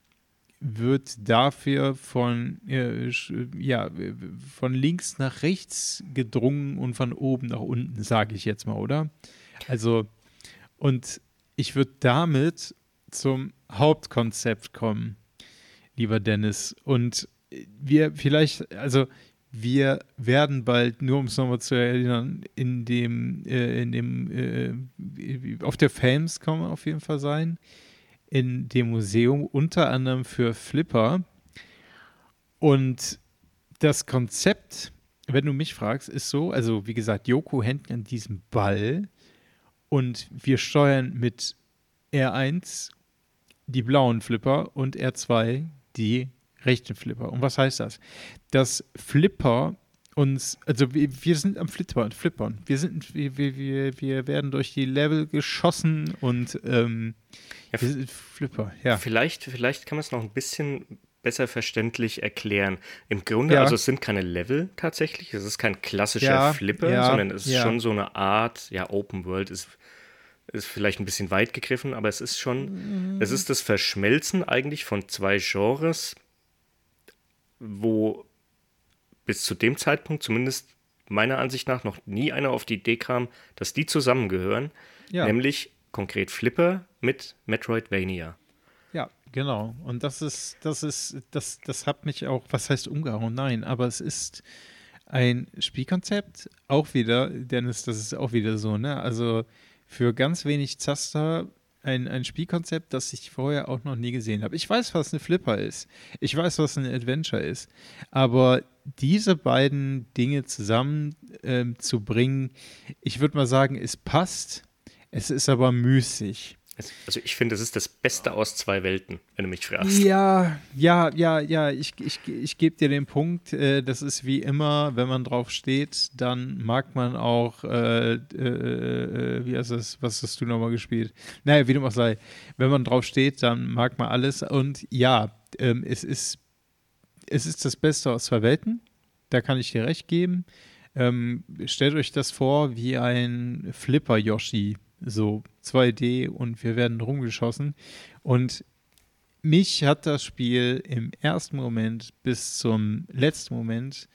wird dafür von, äh, ja, von links nach rechts gedrungen und von oben nach unten, sage ich jetzt mal, oder? Also, und ich würde damit zum Hauptkonzept kommen, lieber Dennis. Und wir vielleicht, also wir werden bald, nur um es nochmal zu erinnern, in dem, äh, in dem, äh, auf der Famescom auf jeden Fall sein, in dem Museum, unter anderem für Flipper. Und das Konzept, wenn du mich fragst, ist so, also wie gesagt, Yoku hängt an diesem Ball und wir steuern mit R eins die blauen Flipper und R zwei die rechten Flipper. Und was heißt das? Dass Flipper uns, also wir, wir sind am Flippern, Flippern. Wir sind, wir, wir, wir werden durch die Level geschossen und ähm, Ja, wir sind Flipper, ja. Vielleicht, vielleicht kann man es noch ein bisschen besser verständlich erklären. Im Grunde, Ja. also es sind keine Level tatsächlich, es ist kein klassischer Ja, Flipper, ja, sondern es ist ja. schon so eine Art, ja, Open World ist, ist vielleicht ein bisschen weit gegriffen, aber es ist schon, Mhm. es ist das Verschmelzen eigentlich von zwei Genres, wo bis zu dem Zeitpunkt zumindest meiner Ansicht nach noch nie einer auf die Idee kam, dass die zusammengehören, Ja. nämlich konkret Flipper mit Metroidvania. Ja, genau. Und das ist, das ist, das, das hat mich auch, was heißt umgehauen? Nein, aber es ist ein Spielkonzept, auch wieder, Dennis, das ist auch wieder so, ne? Also für ganz wenig Zaster ein, ein Spielkonzept, das ich vorher auch noch nie gesehen habe. Ich weiß, was eine Flipper ist. Ich weiß, was ein Adventure ist. Aber diese beiden Dinge zusammen ähm, zu bringen, ich würde mal sagen, es passt. Es ist aber müßig. Also ich finde, es ist das Beste aus zwei Welten, wenn du mich fragst. Ja, ja, ja, ja, ich, ich, ich gebe dir den Punkt, äh, das ist wie immer, wenn man drauf steht, dann mag man auch, äh, äh, äh, wie heißt das, was hast du nochmal gespielt? Naja, wie dem auch sei, wenn man drauf steht, dann mag man alles und ja, ähm, es ist, es ist das Beste aus zwei Welten, da kann ich dir recht geben. Ähm, stellt euch das vor wie ein Flipper-Yoshi, so zwei D und wir werden rumgeschossen. Und mich hat das Spiel im ersten Moment bis zum letzten Moment,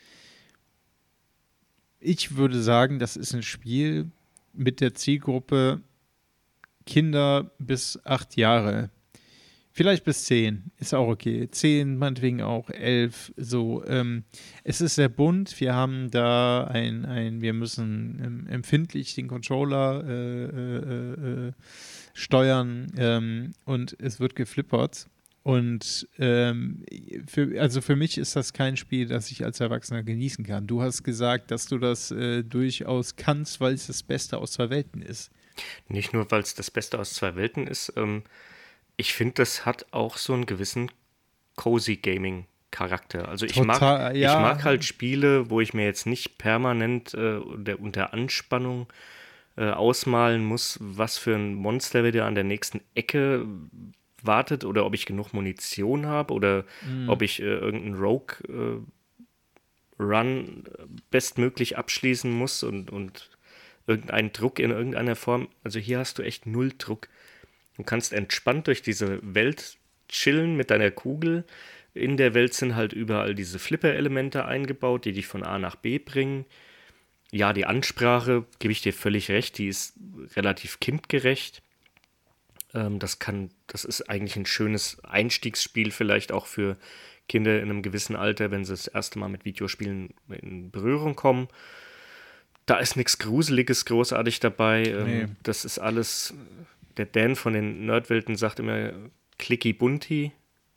ich würde sagen, das ist ein Spiel mit der Zielgruppe Kinder bis acht Jahre. Vielleicht bis zehn, ist auch okay. Zehn, meinetwegen auch elf, so. Ähm, es ist sehr bunt. Wir haben da ein, ein wir müssen ähm, empfindlich den Controller äh, äh, äh, steuern ähm, und es wird geflippert. Und ähm, für, also für mich ist das kein Spiel, das ich als Erwachsener genießen kann. Du hast gesagt, dass du das äh, durchaus kannst, weil es das Beste aus zwei Welten ist. Nicht nur, weil es das Beste aus zwei Welten ist, ähm, ich finde, das hat auch so einen gewissen Cozy Gaming Charakter. Also ich, Total, mag, ja. ich mag halt Spiele, wo ich mir jetzt nicht permanent äh, unter, unter Anspannung äh, ausmalen muss, was für ein Monster wieder an der nächsten Ecke wartet oder ob ich genug Munition habe oder Mhm. ob ich äh, irgendeinen Rogue äh, Run bestmöglich abschließen muss und, und irgendeinen Druck in irgendeiner Form. Also hier hast du echt null Druck. Du kannst entspannt durch diese Welt chillen mit deiner Kugel. In der Welt sind halt überall diese Flipper-Elemente eingebaut, die dich von A nach B bringen. Ja, die Ansprache, gebe ich dir völlig recht, die ist relativ kindgerecht. Ähm, das kann, das ist eigentlich ein schönes Einstiegsspiel, vielleicht auch für Kinder in einem gewissen Alter, wenn sie das erste Mal mit Videospielen in Berührung kommen. Da ist nichts Gruseliges großartig dabei. Ähm, Nee. Das ist alles, der Dan von den Nerdwelten sagt immer clicky bunti.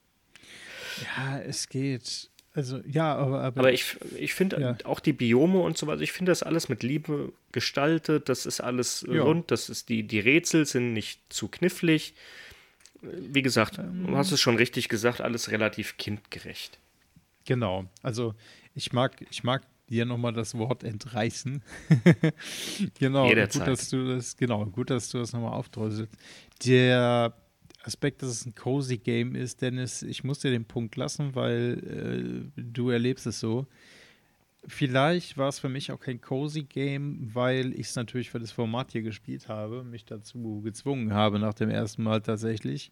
Ja, es geht. Also, ja, aber. Aber, Aber ich, ich finde Ja. auch die Biome und so weiter, ich finde das alles mit Liebe gestaltet, das ist alles Ja. rund, das ist die, die Rätsel sind nicht zu knifflig. Wie gesagt, Ähm. du hast es schon richtig gesagt, alles relativ kindgerecht. Genau. Also, ich mag, ich mag dir nochmal das Wort entreißen. Genau. Jederzeit. Gut, dass du das, genau, gut, dass du das nochmal aufdröselst. Der Aspekt, dass es ein cozy Game ist, Dennis, ich muss dir den Punkt lassen, weil äh, du erlebst es so. Vielleicht war es für mich auch kein cozy Game, weil ich es natürlich für das Format hier gespielt habe, mich dazu gezwungen habe nach dem ersten Mal tatsächlich.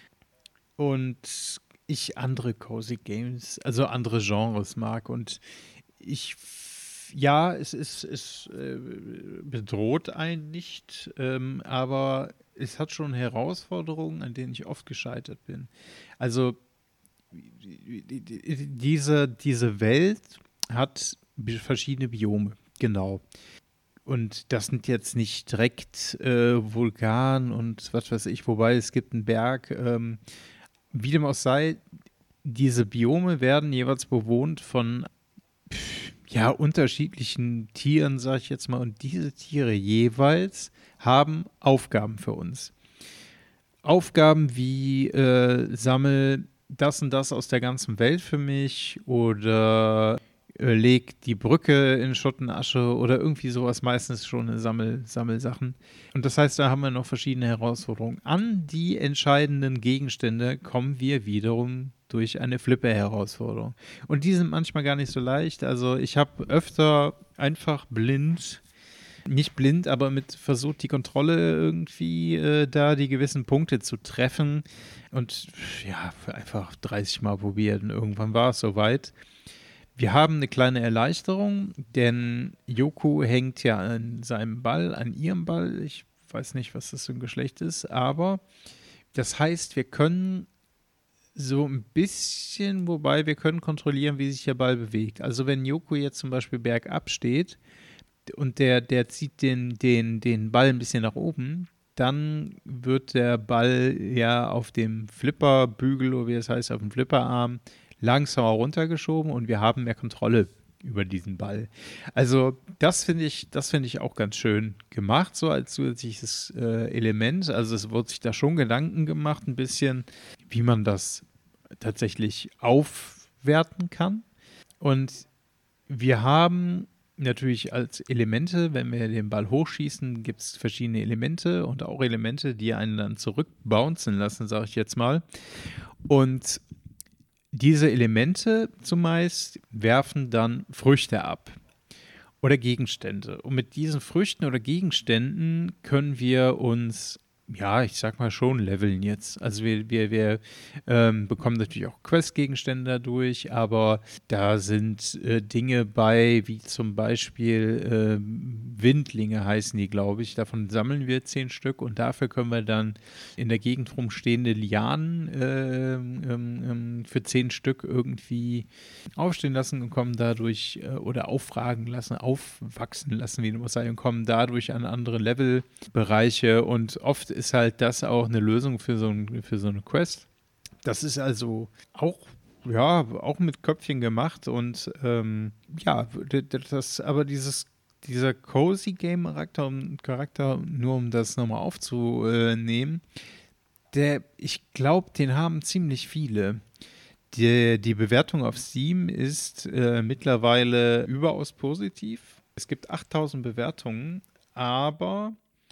Und ich andere cozy Games, also andere Genres mag. Und ich, f- ja, es ist, es äh, bedroht einen nicht, ähm, aber es hat schon Herausforderungen, an denen ich oft gescheitert bin. Also die- die- die- diese, diese Welt hat bi- verschiedene Biome, genau. Und das sind jetzt nicht direkt äh, Vulkan und was weiß ich, wobei es gibt einen Berg. Ähm, wie dem auch sei, diese Biome werden jeweils bewohnt von pff, ja, unterschiedlichen Tieren, sag ich jetzt mal. Und diese Tiere jeweils haben Aufgaben für uns. Aufgaben wie äh, sammel das und das aus der ganzen Welt für mich oder äh, leg die Brücke in Schutt und Asche oder irgendwie sowas, meistens schon eine Sammel, Sammelsachen. Und das heißt, da haben wir noch verschiedene Herausforderungen. An die entscheidenden Gegenstände kommen wir wiederum durch eine Flipper-Herausforderung. Und die sind manchmal gar nicht so leicht. Also ich habe öfter einfach blind nicht blind, aber mit versucht, die Kontrolle irgendwie äh, da die gewissen Punkte zu treffen. Und ja, einfach dreißig Mal probiert und irgendwann war es soweit. Wir haben eine kleine Erleichterung, denn Yoko hängt ja an seinem Ball, an ihrem Ball. Ich weiß nicht, was das für ein Geschlecht ist, aber das heißt, wir können so ein bisschen, wobei wir können kontrollieren, wie sich der Ball bewegt. Also wenn Yoko jetzt zum Beispiel bergab steht, und der, der zieht den, den, den Ball ein bisschen nach oben, dann wird der Ball ja auf dem Flipperbügel, oder wie es heißt, auf dem Flipperarm langsamer runtergeschoben und wir haben mehr Kontrolle über diesen Ball. Also das finde ich, das finde ich auch ganz schön gemacht, so als zusätzliches äh, Element. Also es wird sich da schon Gedanken gemacht, ein bisschen, wie man das tatsächlich aufwerten kann. Und wir haben natürlich als Elemente, wenn wir den Ball hochschießen, gibt es verschiedene Elemente und auch Elemente, die einen dann zurückbouncen lassen, sage ich jetzt mal. Und diese Elemente zumeist werfen dann Früchte ab oder Gegenstände. Und mit diesen Früchten oder Gegenständen können wir uns, ja, ich sag mal schon leveln jetzt. Also wir, wir, wir ähm, bekommen natürlich auch Quest-Gegenstände dadurch, aber da sind äh, Dinge bei, wie zum Beispiel äh, Windlinge heißen die, glaube ich. Davon sammeln wir zehn Stück und dafür können wir dann in der Gegend rumstehende Lianen äh, ähm, ähm, für zehn Stück irgendwie aufstehen lassen und kommen dadurch äh, oder auffragen lassen, aufwachsen lassen, wie du musst sagen, und kommen dadurch an andere Levelbereiche und oft ist halt das auch eine Lösung für so, ein, für so eine Quest. Das ist also auch, ja, auch mit Köpfchen gemacht und ähm, ja, das, aber dieses, dieser cozy Game-Charakter, Charakter, nur um das nochmal aufzunehmen, der, ich glaube, den haben ziemlich viele. Die, die Bewertung auf Steam ist äh, mittlerweile überaus positiv. Es gibt achttausend Bewertungen, aber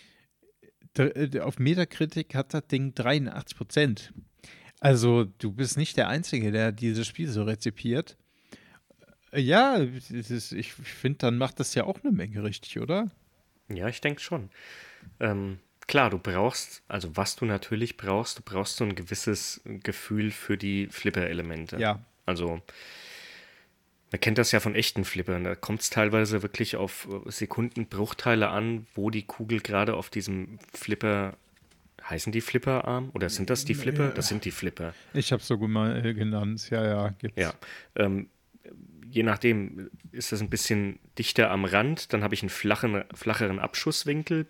auf Metacritic hat das Ding dreiundachtzig Prozent. Also du bist nicht der Einzige, der dieses Spiel so rezipiert. Ja, ist, ich finde, dann macht das ja auch eine Menge richtig, oder? Ja, ich denke schon. Ähm, klar, du brauchst, also was du natürlich brauchst, du brauchst so ein gewisses Gefühl für die Flipper-Elemente. Ja. Also, man kennt das ja von echten Flippern. Da kommt es teilweise wirklich auf Sekundenbruchteile an, wo die Kugel gerade auf diesem Flipper, heißen die Flipperarm? Oder sind das die Flipper? Das sind die Flipper. Ich habe es so mal äh, genannt, ja, ja, gibt's. Ja, ähm, je nachdem ist das ein bisschen dichter am Rand, dann habe ich einen flachen, flacheren Abschusswinkel,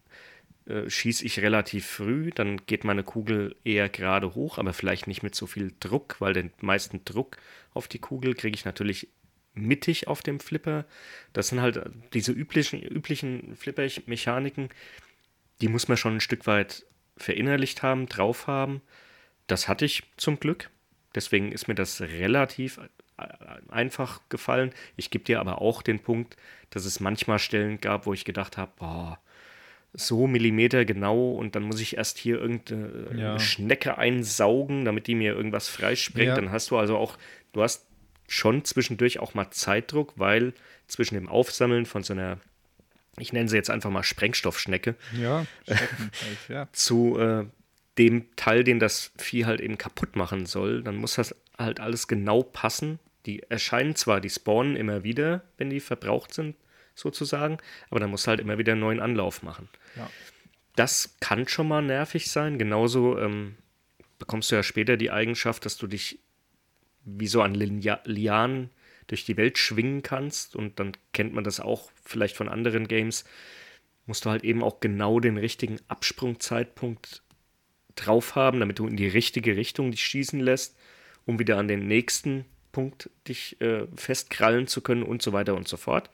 äh, schieße ich relativ früh, dann geht meine Kugel eher gerade hoch, aber vielleicht nicht mit so viel Druck, weil den meisten Druck auf die Kugel kriege ich natürlich mittig auf dem Flipper. Das sind halt diese üblichen, üblichen Flipper-Mechaniken, die muss man schon ein Stück weit verinnerlicht haben, drauf haben. Das hatte ich zum Glück. Deswegen ist mir das relativ einfach gefallen. Ich gebe dir aber auch den Punkt, dass es manchmal Stellen gab, wo ich gedacht habe, boah, so Millimeter genau und dann muss ich erst hier irgendeine Ja. Schnecke einsaugen, damit die mir irgendwas freisprengt. Ja. Dann hast du also auch, du hast schon zwischendurch auch mal Zeitdruck, weil zwischen dem Aufsammeln von so einer, ich nenne sie jetzt einfach mal Sprengstoffschnecke, Ja, Schrecken halt, ja. zu äh, dem Teil, den das Vieh halt eben kaputt machen soll, dann muss das halt alles genau passen. Die erscheinen zwar, die spawnen immer wieder, wenn die verbraucht sind, sozusagen, aber dann musst du halt immer wieder einen neuen Anlauf machen. Ja. Das kann schon mal nervig sein. Genauso ähm, bekommst du ja später die Eigenschaft, dass du dich wie so an Linia- Lianen durch die Welt schwingen kannst und dann kennt man das auch vielleicht von anderen Games, musst du halt eben auch genau den richtigen Absprungzeitpunkt drauf haben, damit du in die richtige Richtung dich schießen lässt, um wieder an den nächsten Punkt dich äh, festkrallen zu können und so weiter und so fort.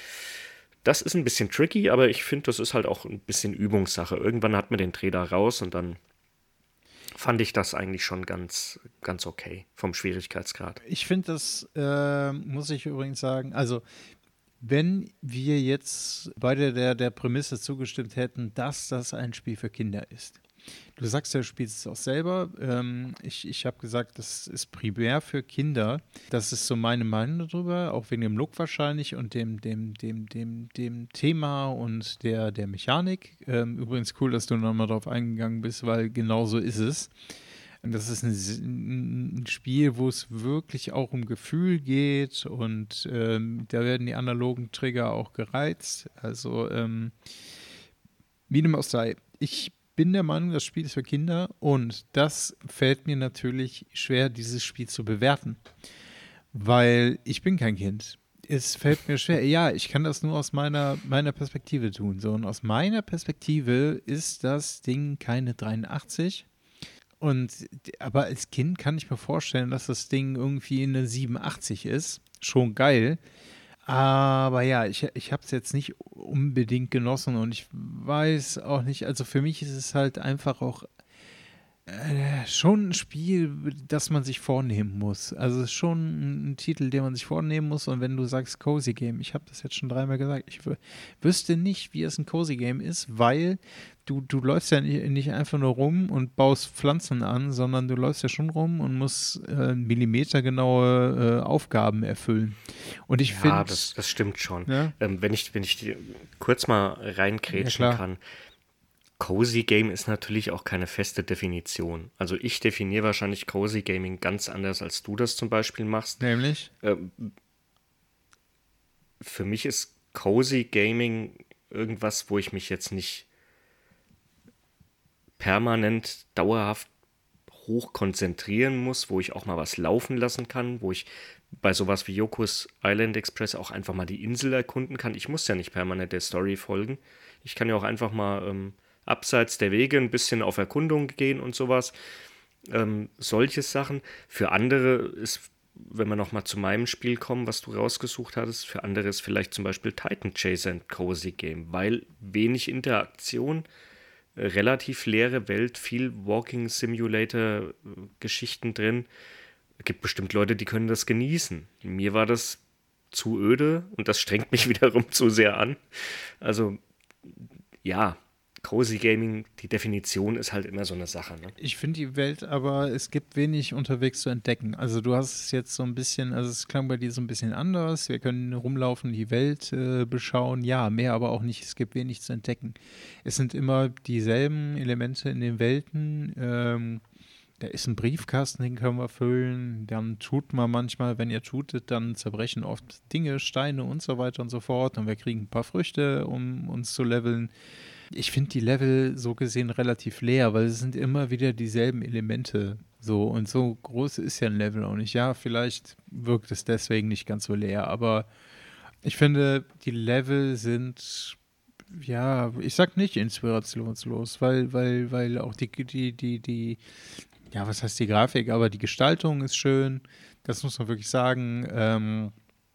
Das ist ein bisschen tricky, aber ich finde, das ist halt auch ein bisschen Übungssache. Irgendwann hat man den Dreh da raus und dann fand ich das eigentlich schon ganz, ganz okay vom Schwierigkeitsgrad. Ich finde das, äh, muss ich übrigens sagen, also wenn wir jetzt beide der, der Prämisse zugestimmt hätten, dass das ein Spiel für Kinder ist. Du sagst ja, du spielst es auch selber. Ähm, ich ich habe gesagt, das ist primär für Kinder. Das ist so meine Meinung darüber, auch wegen dem Look wahrscheinlich und dem, dem, dem, dem, dem Thema und der, der Mechanik. Ähm, übrigens cool, dass du nochmal drauf eingegangen bist, weil genau so ist es. Und das ist ein, ein Spiel, wo es wirklich auch um Gefühl geht und ähm, da werden die analogen Trigger auch gereizt. Also, ähm, wie dem auch sei, ich bin der Meinung, das Spiel ist für Kinder und das fällt mir natürlich schwer, dieses Spiel zu bewerten, weil ich bin kein Kind. Es fällt mir schwer. Ja, ich kann das nur aus meiner, meiner Perspektive tun. So, und aus meiner Perspektive ist das Ding keine dreiundachtzig. Und, aber als Kind kann ich mir vorstellen, dass das Ding irgendwie eine siebenundachtzig ist. Schon geil. Aber ja, ich, ich habe es jetzt nicht unbedingt genossen und ich weiß auch nicht, also für mich ist es halt einfach auch äh, schon ein Spiel, das man sich vornehmen muss. Also es ist schon ein Titel, den man sich vornehmen muss und wenn du sagst Cozy Game, ich habe das jetzt schon dreimal gesagt, ich w- wüsste nicht, wie es ein Cozy Game ist, weil du, du läufst ja nicht, nicht einfach nur rum und baust Pflanzen an, sondern du läufst ja schon rum und musst äh, millimetergenaue äh, Aufgaben erfüllen. Und ich Ja, finde, das, das stimmt schon. Ja. Ähm, wenn ich, wenn ich die kurz mal reinkrätschen Ja, klar. kann. Cozy Game ist natürlich auch keine feste Definition. Also ich definiere wahrscheinlich Cozy Gaming ganz anders, als du das zum Beispiel machst. nämlich, Ähm, für mich ist Cozy Gaming irgendwas, wo ich mich jetzt nicht permanent, dauerhaft hoch konzentrieren muss, wo ich auch mal was laufen lassen kann, wo ich bei sowas wie Yoku's Island Express auch einfach mal die Insel erkunden kann. Ich muss ja nicht permanent der Story folgen. Ich kann ja auch einfach mal ähm, abseits der Wege ein bisschen auf Erkundung gehen und sowas. Ähm, solche Sachen. Für andere ist, wenn wir nochmal zu meinem Spiel kommen, was du rausgesucht hattest, für andere ist vielleicht zum Beispiel Titan Chaser ein Cozy Game, weil wenig Interaktion, äh, relativ leere Welt, viel Walking Simulator äh, Geschichten drin. Es gibt bestimmt Leute, die können das genießen. Mir war das zu öde und das strengt mich wiederum zu sehr an. Also ja, Cozy Gaming, die Definition ist halt immer so eine Sache. Ne? Ich finde die Welt, aber es gibt wenig unterwegs zu entdecken. Also du hast es jetzt so ein bisschen, also es klang bei dir so ein bisschen anders. Wir können rumlaufen, die Welt äh, beschauen. Ja, mehr aber auch nicht. Es gibt wenig zu entdecken. Es sind immer dieselben Elemente in den Welten. Ähm, da ist ein Briefkasten, den können wir füllen. Dann tut man manchmal, wenn ihr tutet, dann zerbrechen oft Dinge, Steine und so weiter und so fort. Und wir kriegen ein paar Früchte, um uns zu leveln. Ich finde die Level so gesehen relativ leer, weil es sind immer wieder dieselben Elemente so und so groß ist ja ein Level auch nicht. Ja, vielleicht wirkt es deswegen nicht ganz so leer, aber ich finde, die Level sind, ja, ich sag nicht inspirationslos, weil, weil, weil auch die, die, die, die, ja, was heißt die Grafik, aber die Gestaltung ist schön, das muss man wirklich sagen. Ähm,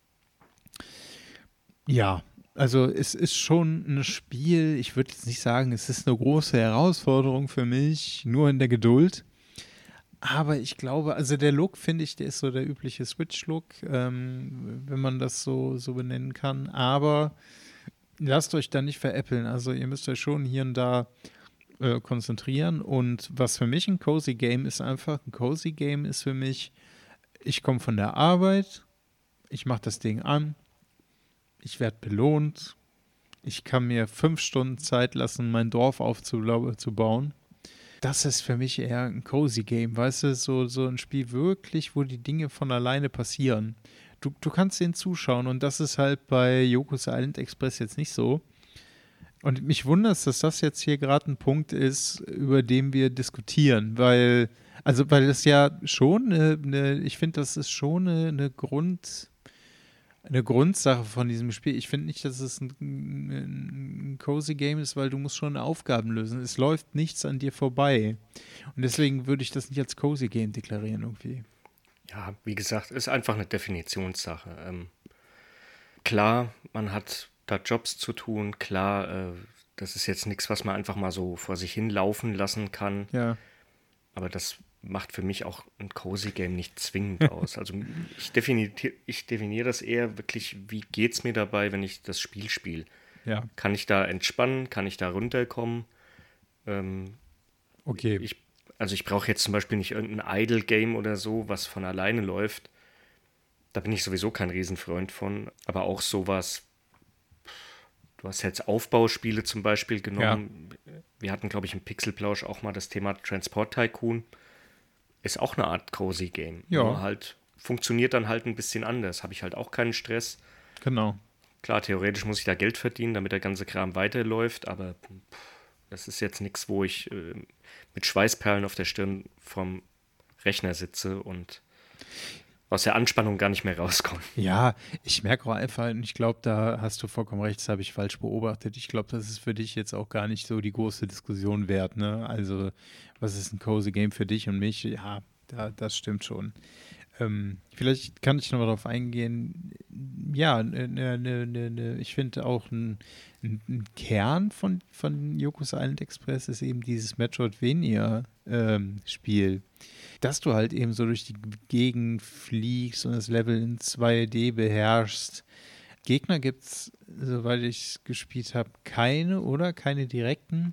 ja, also es ist schon ein Spiel, ich würde jetzt nicht sagen, es ist eine große Herausforderung für mich, nur in der Geduld. Aber ich glaube, also der Look, finde ich, der ist so der übliche Switch-Look, ähm, wenn man das so, so benennen kann. Aber lasst euch da nicht veräppeln. Also ihr müsst euch schon hier und da äh, konzentrieren. Und was für mich ein Cozy Game ist einfach, ein Cozy Game ist für mich, ich komme von der Arbeit, ich mache das Ding an, ich werde belohnt. Ich kann mir fünf Stunden Zeit lassen, mein Dorf aufzubauen. Das ist für mich eher ein Cozy Game, weißt du? So, so ein Spiel wirklich, wo die Dinge von alleine passieren. Du, du kannst denen zuschauen und das ist halt bei Yoku's Island Express jetzt nicht so. Und mich wundert es, dass das jetzt hier gerade ein Punkt ist, über den wir diskutieren, weil, also weil das ja schon eine, eine ich finde, das ist schon eine, eine Grund... eine Grundsache von diesem Spiel. Ich finde nicht, dass es ein, ein, ein cozy Game ist, weil du musst schon Aufgaben lösen. Es läuft nichts an dir vorbei. Und deswegen würde ich das nicht als cozy Game deklarieren irgendwie. Ja, wie gesagt, ist einfach eine Definitionssache. Ähm, klar, man hat da Jobs zu tun. Klar, äh, das ist jetzt nichts, was man einfach mal so vor sich hin laufen lassen kann. Ja. Aber das macht für mich auch ein Cozy Game nicht zwingend aus. Also ich definiere ich definiere das eher wirklich, wie geht es mir dabei, wenn ich das Spiel spiele. Ja. Kann ich da entspannen? Kann ich da runterkommen? Ähm, okay. Ich, also ich brauche jetzt zum Beispiel nicht irgendein Idle-Game oder so, was von alleine läuft. Da bin ich sowieso kein Riesenfreund von. Aber auch sowas, du hast jetzt Aufbauspiele zum Beispiel genommen. Ja. Wir hatten, glaube ich, im Pixelplausch auch mal das Thema Transport Tycoon. Ist auch eine Art Cozy Game. Ja. Nur halt funktioniert dann halt ein bisschen anders. Habe ich halt auch keinen Stress. Genau. Klar, theoretisch muss ich da Geld verdienen, damit der ganze Kram weiterläuft, aber pff, das ist jetzt nichts, wo ich äh, mit Schweißperlen auf der Stirn vom Rechner sitze und aus der Anspannung gar nicht mehr rauskomme. Ja, ich merke auch einfach, und ich glaube, da hast du vollkommen recht, das habe ich falsch beobachtet. Ich glaube, das ist für dich jetzt auch gar nicht so die große Diskussion wert, ne? Also, was ist ein Cozy Game für dich und mich? Ja, da, das stimmt schon. Ähm, vielleicht kann ich noch mal darauf eingehen. Ja, ne, ne, ne, ne, ich finde auch ein, ein, ein Kern von, von Yoku's Island Express ist eben dieses Metroidvania-Spiel. Ähm, dass du halt eben so durch die Gegend fliegst und das Level in zwei D beherrschst. Gegner gibt es, soweit ich es gespielt habe, keine, oder? Keine direkten?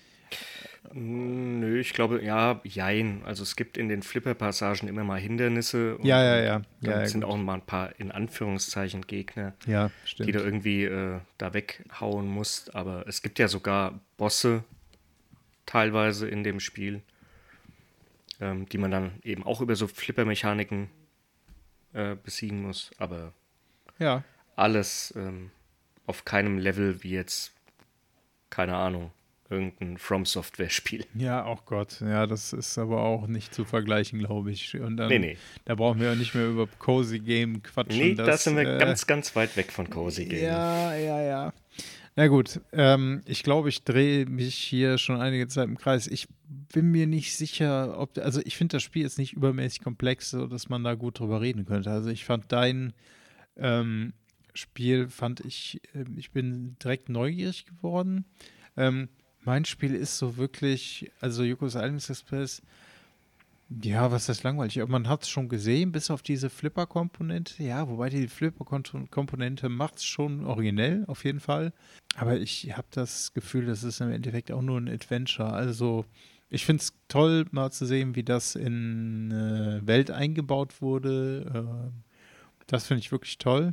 Nö, ich glaube, ja, jein. Also es gibt in den Flipper-Passagen immer mal Hindernisse. Und ja, ja, ja. Dann ja, ja sind gut. auch mal ein paar, in Anführungszeichen, Gegner, ja, stimmt. die du irgendwie äh, da weghauen musst. Aber es gibt ja sogar Bosse teilweise in dem Spiel, ähm, die man dann eben auch über so Flipper-Mechaniken äh, besiegen muss. Aber ja. alles ähm, auf keinem Level wie jetzt, keine Ahnung, irgendein From-Software-Spiel. Ja, auch Gott. Ja, das ist aber auch nicht zu vergleichen, glaube ich. Und dann, nee, nee. Da brauchen wir auch nicht mehr über Cozy Game quatschen. Nee, das, da sind wir äh, ganz, ganz weit weg von Cozy Game. Ja, ja, ja. Na gut, ähm, ich glaube, ich drehe mich hier schon einige Zeit im Kreis. Ich bin mir nicht sicher, ob, also ich finde das Spiel jetzt nicht übermäßig komplex, so dass man da gut drüber reden könnte. Also ich fand dein ähm, Spiel, fand ich, äh, ich bin direkt neugierig geworden. Ähm, Mein Spiel ist so wirklich, also Yoku's Island Express, ja, was ist langweilig? Man hat es schon gesehen, bis auf diese Flipper-Komponente. Ja, wobei die Flipper-Komponente macht es schon originell, auf jeden Fall. Aber ich habe das Gefühl, das ist im Endeffekt auch nur ein Adventure. Also ich finde es toll, mal zu sehen, wie das in äh, Welt eingebaut wurde. Äh, das finde ich wirklich toll.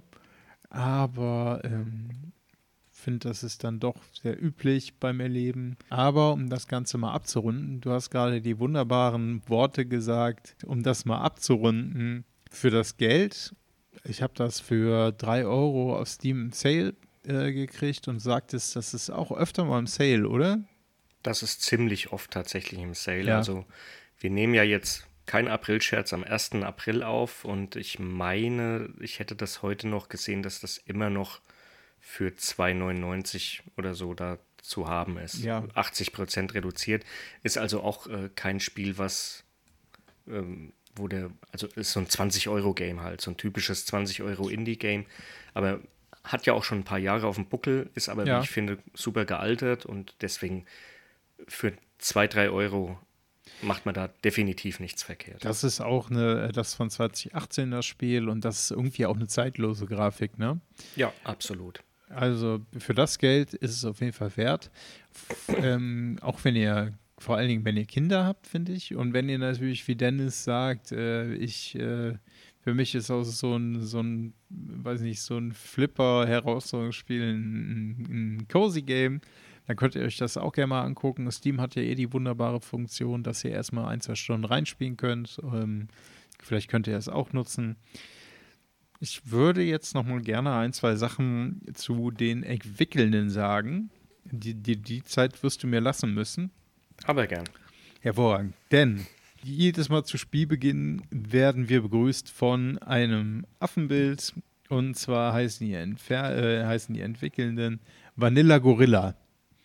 Aber ähm, finde, das ist dann doch sehr üblich beim Erleben. Aber um das Ganze mal abzurunden, du hast gerade die wunderbaren Worte gesagt, um das mal abzurunden, für das Geld. Ich habe das für drei Euro auf Steam im Sale äh, gekriegt und sagtest, das ist auch öfter mal im Sale, oder? Das ist ziemlich oft tatsächlich im Sale. Ja. Also wir nehmen ja jetzt kein Aprilscherz am ersten April auf und ich meine, ich hätte das heute noch gesehen, dass das immer noch für zwei neunundneunzig oder so da zu haben ist. Ja. achtzig Prozent reduziert. Ist also auch äh, kein Spiel, was ähm, wo der, also ist so ein zwanzig-Euro-Game halt, so ein typisches zwanzig-Euro-Indie-Game, aber hat ja auch schon ein paar Jahre auf dem Buckel, ist aber, Ja. wie ich finde, super gealtert und deswegen für zwei, drei Euro macht man da definitiv nichts verkehrt. Das ist auch eine, das von zwanzig achtzehn das Spiel und das ist irgendwie auch eine zeitlose Grafik, ne? Ja, absolut. Also für das Geld ist es auf jeden Fall wert. F ähm, auch wenn ihr, vor allen Dingen, wenn ihr Kinder habt, finde ich. Und wenn ihr natürlich, wie Dennis sagt, äh, ich, äh, für mich ist auch so ein, so ein, weiß nicht, so ein Flipper-Herausforderungsspiel ein, ein Cozy-Game, dann könnt ihr euch das auch gerne mal angucken. Steam hat ja eh die wunderbare Funktion, dass ihr erstmal ein, zwei Stunden reinspielen könnt. Ähm, vielleicht könnt ihr es auch nutzen. Ich würde jetzt noch mal gerne ein, zwei Sachen zu den Entwickelnden sagen. Die, die, die Zeit wirst du mir lassen müssen. Aber gern. Hervorragend. Denn jedes Mal zu Spielbeginn werden wir begrüßt von einem Affenbild. Und zwar heißen die, Entfer äh, heißen die Entwickelnden Vanilla Gorilla.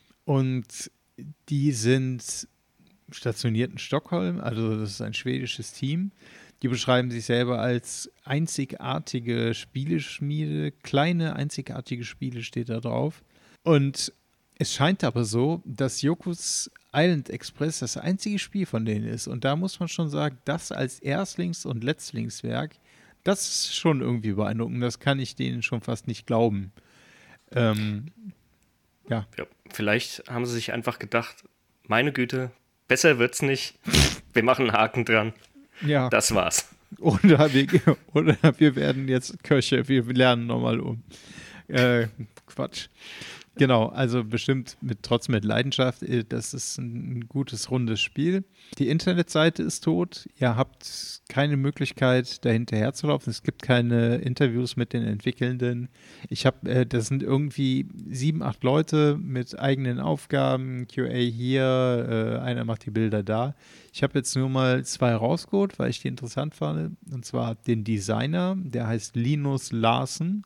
Und die sind stationiert in Stockholm. Also das ist ein schwedisches Team. Die beschreiben sich selber als einzigartige Spieleschmiede. Kleine, einzigartige Spiele steht da drauf. Und es scheint aber so, dass Yoku's Island Express das einzige Spiel von denen ist. Und da muss man schon sagen, das als Erstlings- und Letztlingswerk, das ist schon irgendwie beeindruckend. Das kann ich denen schon fast nicht glauben. Ähm, ja. Ja, vielleicht haben sie sich einfach gedacht, meine Güte, besser wird's nicht. Wir machen einen Haken dran. Ja. Das war's. Oder wir, oder wir werden jetzt Köche, wir lernen nochmal um. Äh, Quatsch. Genau, also bestimmt mit, trotzdem mit Leidenschaft. Das ist ein gutes, rundes Spiel. Die Internetseite ist tot. Ihr habt keine Möglichkeit, da hinterher zu laufen. Es gibt keine Interviews mit den Entwickelnden. Ich habe, äh, das sind irgendwie sieben, acht Leute mit eigenen Aufgaben. Q A hier, äh, einer macht die Bilder da. Ich habe jetzt nur mal zwei rausgeholt, weil ich die interessant fand. Und zwar den Designer, der heißt Linus Larsen.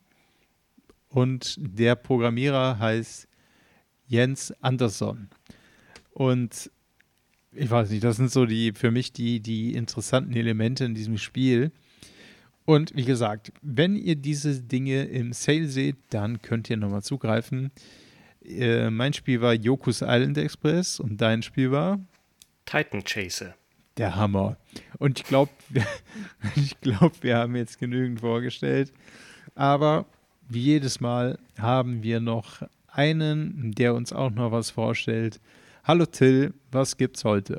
Und der Programmierer heißt Jens Andersson. Und ich weiß nicht, das sind so die für mich die, die interessanten Elemente in diesem Spiel. Und wie gesagt, wenn ihr diese Dinge im Sale seht, dann könnt ihr nochmal zugreifen. Äh, mein Spiel war Yoku's Island Express und dein Spiel war? Titan Chaser. Der Hammer. Und ich glaube, ich glaube, wir haben jetzt genügend vorgestellt. Aber wie jedes Mal haben wir noch einen, der uns auch noch was vorstellt. Hallo Till, was gibt's heute?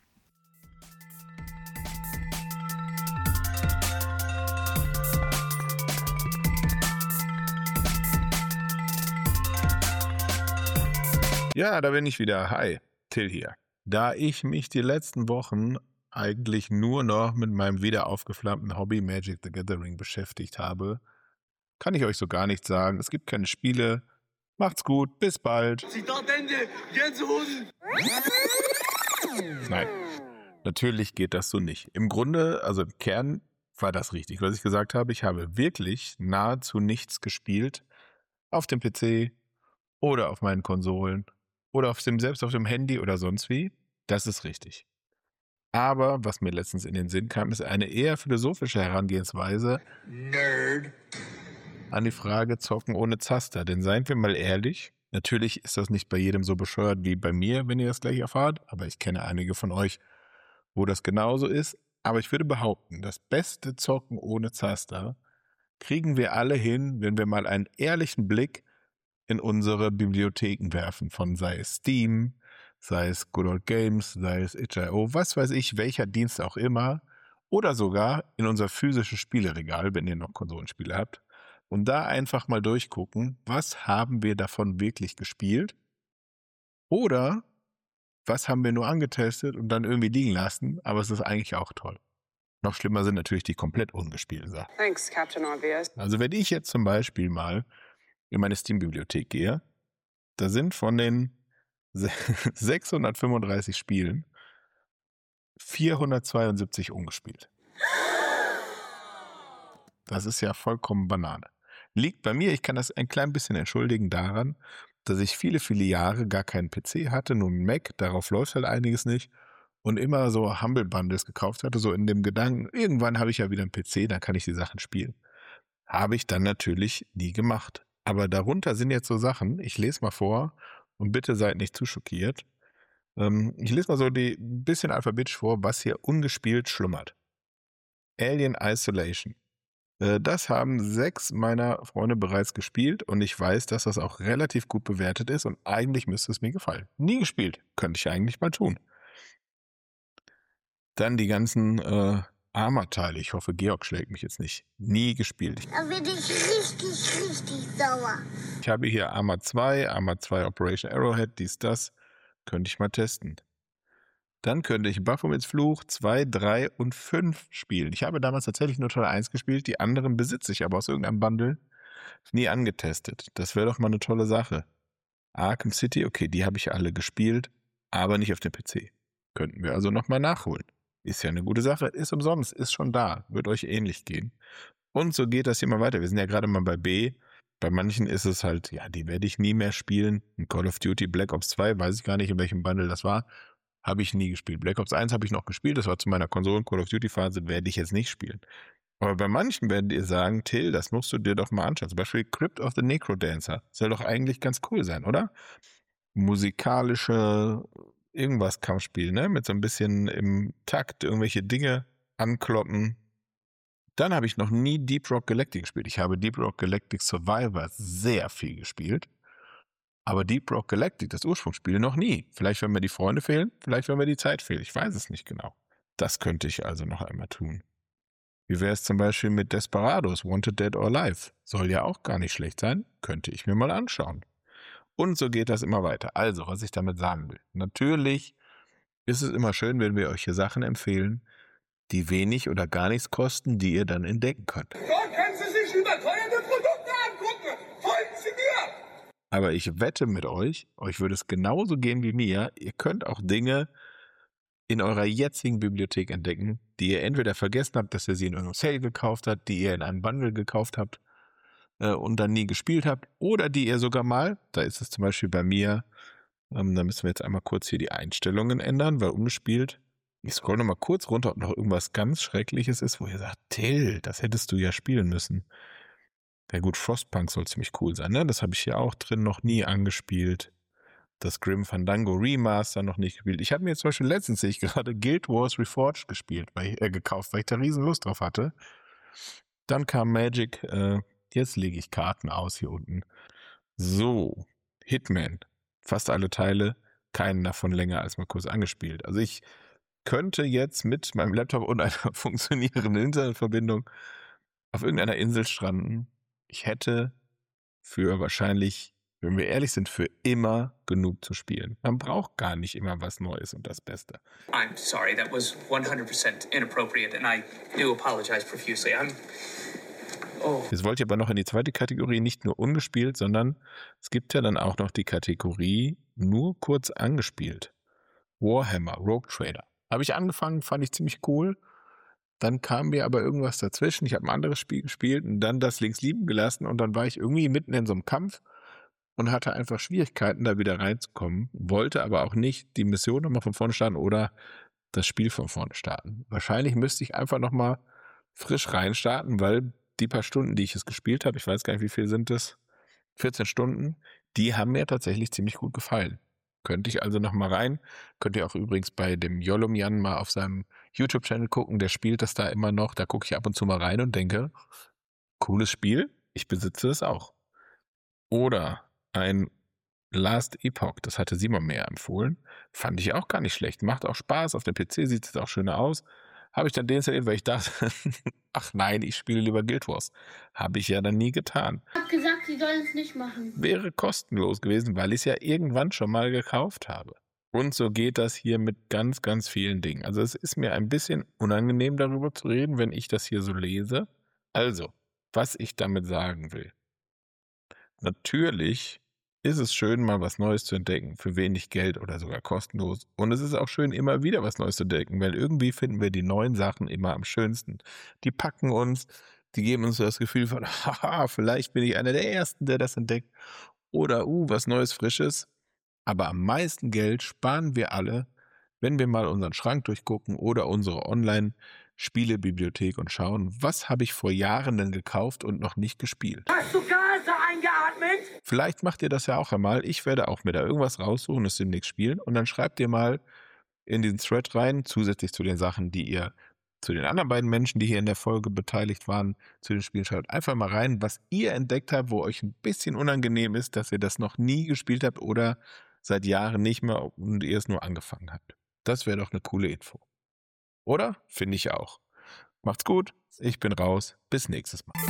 Ja, da bin ich wieder. Hi, Till hier. Da ich mich die letzten Wochen eigentlich nur noch mit meinem wieder aufgeflammten Hobby Magic the Gathering beschäftigt habe, kann ich euch so gar nichts sagen. Es gibt keine Spiele. Macht's gut, bis bald. Zitat Ende. Gänsehosen. Nein, natürlich geht das so nicht. Im Grunde, also im Kern war das richtig, was ich gesagt habe. Ich habe wirklich nahezu nichts gespielt auf dem P C oder auf meinen Konsolen oder auf dem, selbst auf dem Handy oder sonst wie. Das ist richtig. Aber was mir letztens in den Sinn kam, ist eine eher philosophische Herangehensweise Nerd. an die Frage Zocken ohne Zaster. Denn seien wir mal ehrlich, natürlich ist das nicht bei jedem so bescheuert wie bei mir, wenn ihr das gleich erfahrt, aber ich kenne einige von euch, wo das genauso ist. Aber ich würde behaupten, das beste Zocken ohne Zaster kriegen wir alle hin, wenn wir mal einen ehrlichen Blick in unsere Bibliotheken werfen, von sei es Steam, sei es Good Old Games, sei es itch punkt io, was weiß ich, welcher Dienst auch immer, oder sogar in unser physisches Spieleregal, wenn ihr noch Konsolenspiele habt, und da einfach mal durchgucken, was haben wir davon wirklich gespielt oder was haben wir nur angetestet und dann irgendwie liegen lassen, aber es ist eigentlich auch toll. Noch schlimmer sind natürlich die komplett ungespielten Sachen. Thanks, Captain Obvious. Also wenn ich jetzt zum Beispiel mal in meine Steam-Bibliothek gehe, da sind von den sechshundertfünfunddreißig Spielen vierhundertzweiundsiebzig ungespielt. Das ist ja vollkommen Banane. Liegt bei mir, ich kann das ein klein bisschen entschuldigen daran, dass ich viele, viele Jahre gar keinen P C hatte, nur einen Mac, darauf läuft halt einiges nicht und immer so Humble Bundles gekauft hatte, so in dem Gedanken, irgendwann habe ich ja wieder einen P C, dann kann ich die Sachen spielen. Habe ich dann natürlich nie gemacht. Aber darunter sind jetzt so Sachen, ich lese mal vor und bitte seid nicht zu schockiert. Ähm, ich lese mal so die ein bisschen alphabetisch vor, was hier ungespielt schlummert. Alien Isolation. Das haben sechs meiner Freunde bereits gespielt und ich weiß, dass das auch relativ gut bewertet ist und eigentlich müsste es mir gefallen. Nie gespielt. Könnte ich eigentlich mal tun. Dann die ganzen äh, Arma-Teile. Ich hoffe, Georg schlägt mich jetzt nicht. Nie gespielt. Da bin ich richtig, richtig sauer. Ich habe hier Arma zwei, Arma zwei Operation Arrowhead, dies, das. Könnte ich mal testen. Dann könnte ich Baphomets Fluch zwei, drei und fünf spielen. Ich habe damals tatsächlich nur Teil eins gespielt, die anderen besitze ich aber aus irgendeinem Bundle nie angetestet. Das wäre doch mal eine tolle Sache. Arkham City, okay, die habe ich alle gespielt, aber nicht auf dem P C. Könnten wir also nochmal nachholen. Ist ja eine gute Sache, ist umsonst, ist schon da, wird euch ähnlich gehen. Und so geht das hier mal weiter. Wir sind ja gerade mal bei B. Bei manchen ist es halt, ja, die werde ich nie mehr spielen. Ein Call of Duty Black Ops zwei, weiß ich gar nicht, in welchem Bundle das war. Habe ich nie gespielt. Black Ops eins habe ich noch gespielt, das war zu meiner Konsolen-Call of Duty-Phase, werde ich jetzt nicht spielen. Aber bei manchen werdet ihr sagen, Till, das musst du dir doch mal anschauen. Zum Beispiel Crypt of the Necrodancer. Soll doch eigentlich ganz cool sein, oder? Musikalische irgendwas Kampfspiel, ne? Mit so ein bisschen im Takt irgendwelche Dinge ankloppen. Dann habe ich noch nie Deep Rock Galactic gespielt. Ich habe Deep Rock Galactic Survivor sehr viel gespielt. Aber Deep Rock Galactic, das Ursprungsspiel, noch nie. Vielleicht, wenn mir die Freunde fehlen, vielleicht, wenn mir die Zeit fehlt. Ich weiß es nicht genau. Das könnte ich also noch einmal tun. Wie wäre es zum Beispiel mit Desperados, Wanted Dead or Alive? Soll ja auch gar nicht schlecht sein. Könnte ich mir mal anschauen. Und so geht das immer weiter. Also, was ich damit sagen will. Natürlich ist es immer schön, wenn wir euch hier Sachen empfehlen, die wenig oder gar nichts kosten, die ihr dann entdecken könnt. So können Sie sich überteuerte Produkte angucken. Folgen Sie mir! Aber ich wette mit euch, euch würde es genauso gehen wie mir. Ihr könnt auch Dinge in eurer jetzigen Bibliothek entdecken, die ihr entweder vergessen habt, dass ihr sie in irgendeinem Sale gekauft habt, die ihr in einem Bundle gekauft habt äh, und dann nie gespielt habt, oder die ihr sogar mal, da ist es zum Beispiel bei mir, ähm, da müssen wir jetzt einmal kurz hier die Einstellungen ändern, weil ungespielt. Ich scroll nochmal kurz runter, ob noch irgendwas ganz Schreckliches ist, wo ihr sagt, Till, das hättest du ja spielen müssen. Ja gut, Frostpunk soll ziemlich cool sein, ne? Das habe ich hier auch drin, noch nie angespielt. Das Grim Fandango Remaster noch nicht gespielt. Ich habe mir jetzt zum Beispiel letztens, sehe ich gerade, Guild Wars Reforged gespielt, weil ich, äh, gekauft, weil ich da riesen Lust drauf hatte. Dann kam Magic, äh, jetzt lege ich Karten aus hier unten. So, Hitman, fast alle Teile, keinen davon länger als mal kurz angespielt. Also ich könnte jetzt mit meinem Laptop und einer funktionierenden Internetverbindung auf irgendeiner Insel stranden. Ich hätte für wahrscheinlich, wenn wir ehrlich sind, für immer genug zu spielen. Man braucht gar nicht immer was Neues und das Beste. I'm sorry, that was one hundred percent inappropriate and I do apologize profusely. I'm... Oh. Jetzt wollt ihr aber noch in die zweite Kategorie, nicht nur ungespielt, sondern es gibt ja dann auch noch die Kategorie nur kurz angespielt. Warhammer, Rogue Trader. Habe ich angefangen, fand ich ziemlich cool. Dann kam mir aber irgendwas dazwischen. Ich habe ein anderes Spiel gespielt und dann das links liegen gelassen und dann war ich irgendwie mitten in so einem Kampf und hatte einfach Schwierigkeiten, da wieder reinzukommen. Wollte aber auch nicht die Mission nochmal von vorne starten oder das Spiel von vorne starten. Wahrscheinlich müsste ich einfach nochmal frisch reinstarten, weil die paar Stunden, die ich es gespielt habe, ich weiß gar nicht, wie viel sind es, vierzehn Stunden, die haben mir tatsächlich ziemlich gut gefallen. Könnte ich also noch mal rein. Könnt ihr auch übrigens bei dem Jolumjan mal auf seinem YouTube-Channel gucken. Der spielt das da immer noch. Da gucke ich ab und zu mal rein und denke, cooles Spiel. Ich besitze es auch. Oder ein Last Epoch, das hatte Simon mir empfohlen. Fand ich auch gar nicht schlecht. Macht auch Spaß. Auf dem P C sieht es auch schöner aus. Habe ich dann deinstalliert, weil ich dachte, ach nein, ich spiele lieber Guild Wars. Habe ich ja dann nie getan. Ich habe gesagt, sie sollen es nicht machen. Wäre kostenlos gewesen, weil ich es ja irgendwann schon mal gekauft habe. Und so geht das hier mit ganz, ganz vielen Dingen. Also es ist mir ein bisschen unangenehm, darüber zu reden, wenn ich das hier so lese. Also, was ich damit sagen will. Natürlich ist es schön, mal was Neues zu entdecken, für wenig Geld oder sogar kostenlos. Und es ist auch schön, immer wieder was Neues zu entdecken, weil irgendwie finden wir die neuen Sachen immer am schönsten. Die packen uns, die geben uns so das Gefühl von, haha, vielleicht bin ich einer der Ersten, der das entdeckt. Oder, uh, was Neues, Frisches. Aber am meisten Geld sparen wir alle, wenn wir mal unseren Schrank durchgucken oder unsere Online-Spielebibliothek und schauen, was habe ich vor Jahren denn gekauft und noch nicht gespielt. Hast du Gase eingeatmet? Vielleicht macht ihr das ja auch einmal. Ich werde auch mir da irgendwas raussuchen, das demnächst spielen. Und dann schreibt ihr mal in diesen Thread rein, zusätzlich zu den Sachen, die ihr zu den anderen beiden Menschen, die hier in der Folge beteiligt waren, zu den Spielen schreibt, einfach mal rein, was ihr entdeckt habt, wo euch ein bisschen unangenehm ist, dass ihr das noch nie gespielt habt oder seit Jahren nicht mehr und ihr es nur angefangen habt. Das wäre doch eine coole Info. Oder? Finde ich auch. Macht's gut, ich bin raus. Bis nächstes Mal.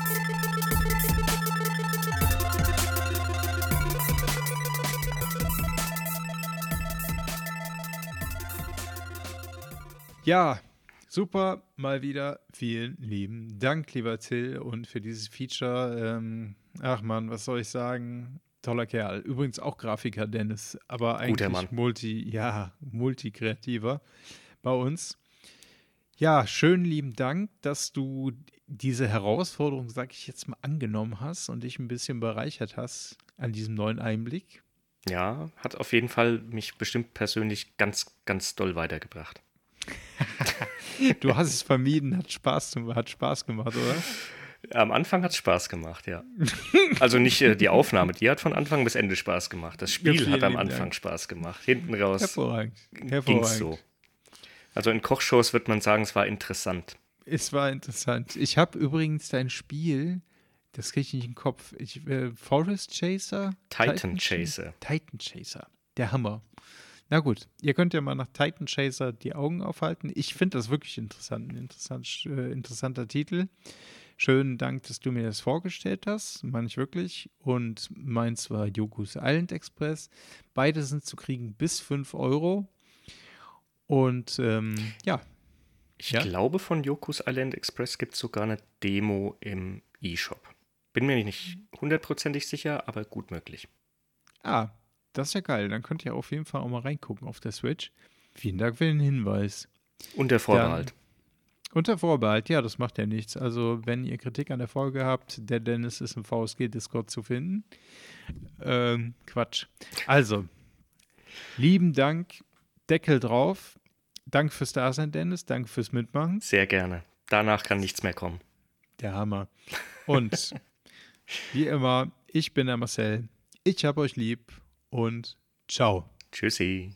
Ja, super, mal wieder. Vielen lieben Dank, lieber Till, und für dieses Feature. Ähm, ach man, was soll ich sagen? Toller Kerl. Übrigens auch Grafiker, Dennis, aber eigentlich multi, ja, multikreativer bei uns. Ja, schönen lieben Dank, dass du diese Herausforderung, sag ich jetzt mal, angenommen hast und dich ein bisschen bereichert hast an diesem neuen Einblick. Ja, hat auf jeden Fall mich bestimmt persönlich ganz, ganz doll weitergebracht. Du hast es vermieden, hat Spaß, hat Spaß gemacht, oder? Am Anfang hat es Spaß gemacht, ja. Also nicht äh, die Aufnahme, die hat von Anfang bis Ende Spaß gemacht. Das Spiel ja, hat am Anfang Dank. Spaß gemacht. Hinten raus Hervorragend. ging es so. Also in Kochshows wird man sagen, es war interessant. Es war interessant. Ich habe übrigens dein Spiel, das kriege ich nicht in den Kopf, ich, äh, Forest Chaser? Titan, Titan Chaser. Titan Chaser, der Hammer. Na gut, ihr könnt ja mal nach Titan Chaser die Augen aufhalten. Ich finde das wirklich interessant, ein interessant, äh, interessanter Titel. Schönen Dank, dass du mir das vorgestellt hast, meine ich wirklich. Und meins war Yoku's Island Express. Beide sind zu kriegen bis fünf Euro. Und ähm, ja. Ich ja? glaube, von Yoku's Island Express gibt es sogar eine Demo im E-Shop. Bin mir nicht hundertprozentig sicher, aber gut möglich. Ah, das ist ja geil. Dann könnt ihr auf jeden Fall auch mal reingucken auf der Switch. Vielen Dank für den Hinweis. Unter Vorbehalt. Dann, unter Vorbehalt, ja, das macht ja nichts. Also, wenn ihr Kritik an der Folge habt, der Dennis ist im V S G-Discord zu finden. Ähm, Quatsch. Also, lieben Dank, Deckel drauf. Danke fürs Dasein, Dennis. Danke fürs Mitmachen. Sehr gerne. Danach kann nichts mehr kommen. Der Hammer. Und wie immer, ich bin der Marcel. Ich hab euch lieb und ciao. Tschüssi.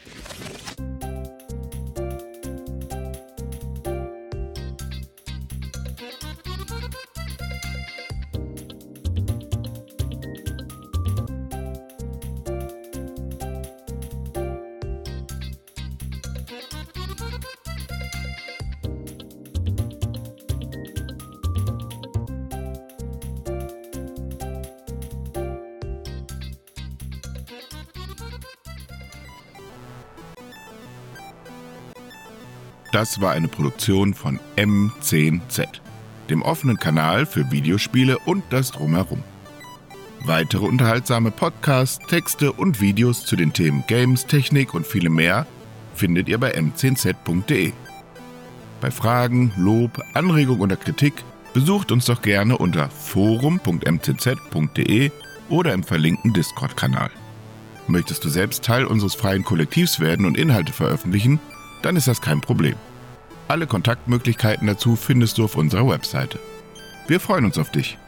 Das war eine Produktion von M zehn Z, dem offenen Kanal für Videospiele und das Drumherum. Weitere unterhaltsame Podcasts, Texte und Videos zu den Themen Games, Technik und vielem mehr findet ihr bei m zehn z punkt de. Bei Fragen, Lob, Anregung oder Kritik besucht uns doch gerne unter forum punkt m z z punkt de oder im verlinkten Discord-Kanal. Möchtest du selbst Teil unseres freien Kollektivs werden und Inhalte veröffentlichen? Dann ist das kein Problem. Alle Kontaktmöglichkeiten dazu findest du auf unserer Webseite. Wir freuen uns auf dich.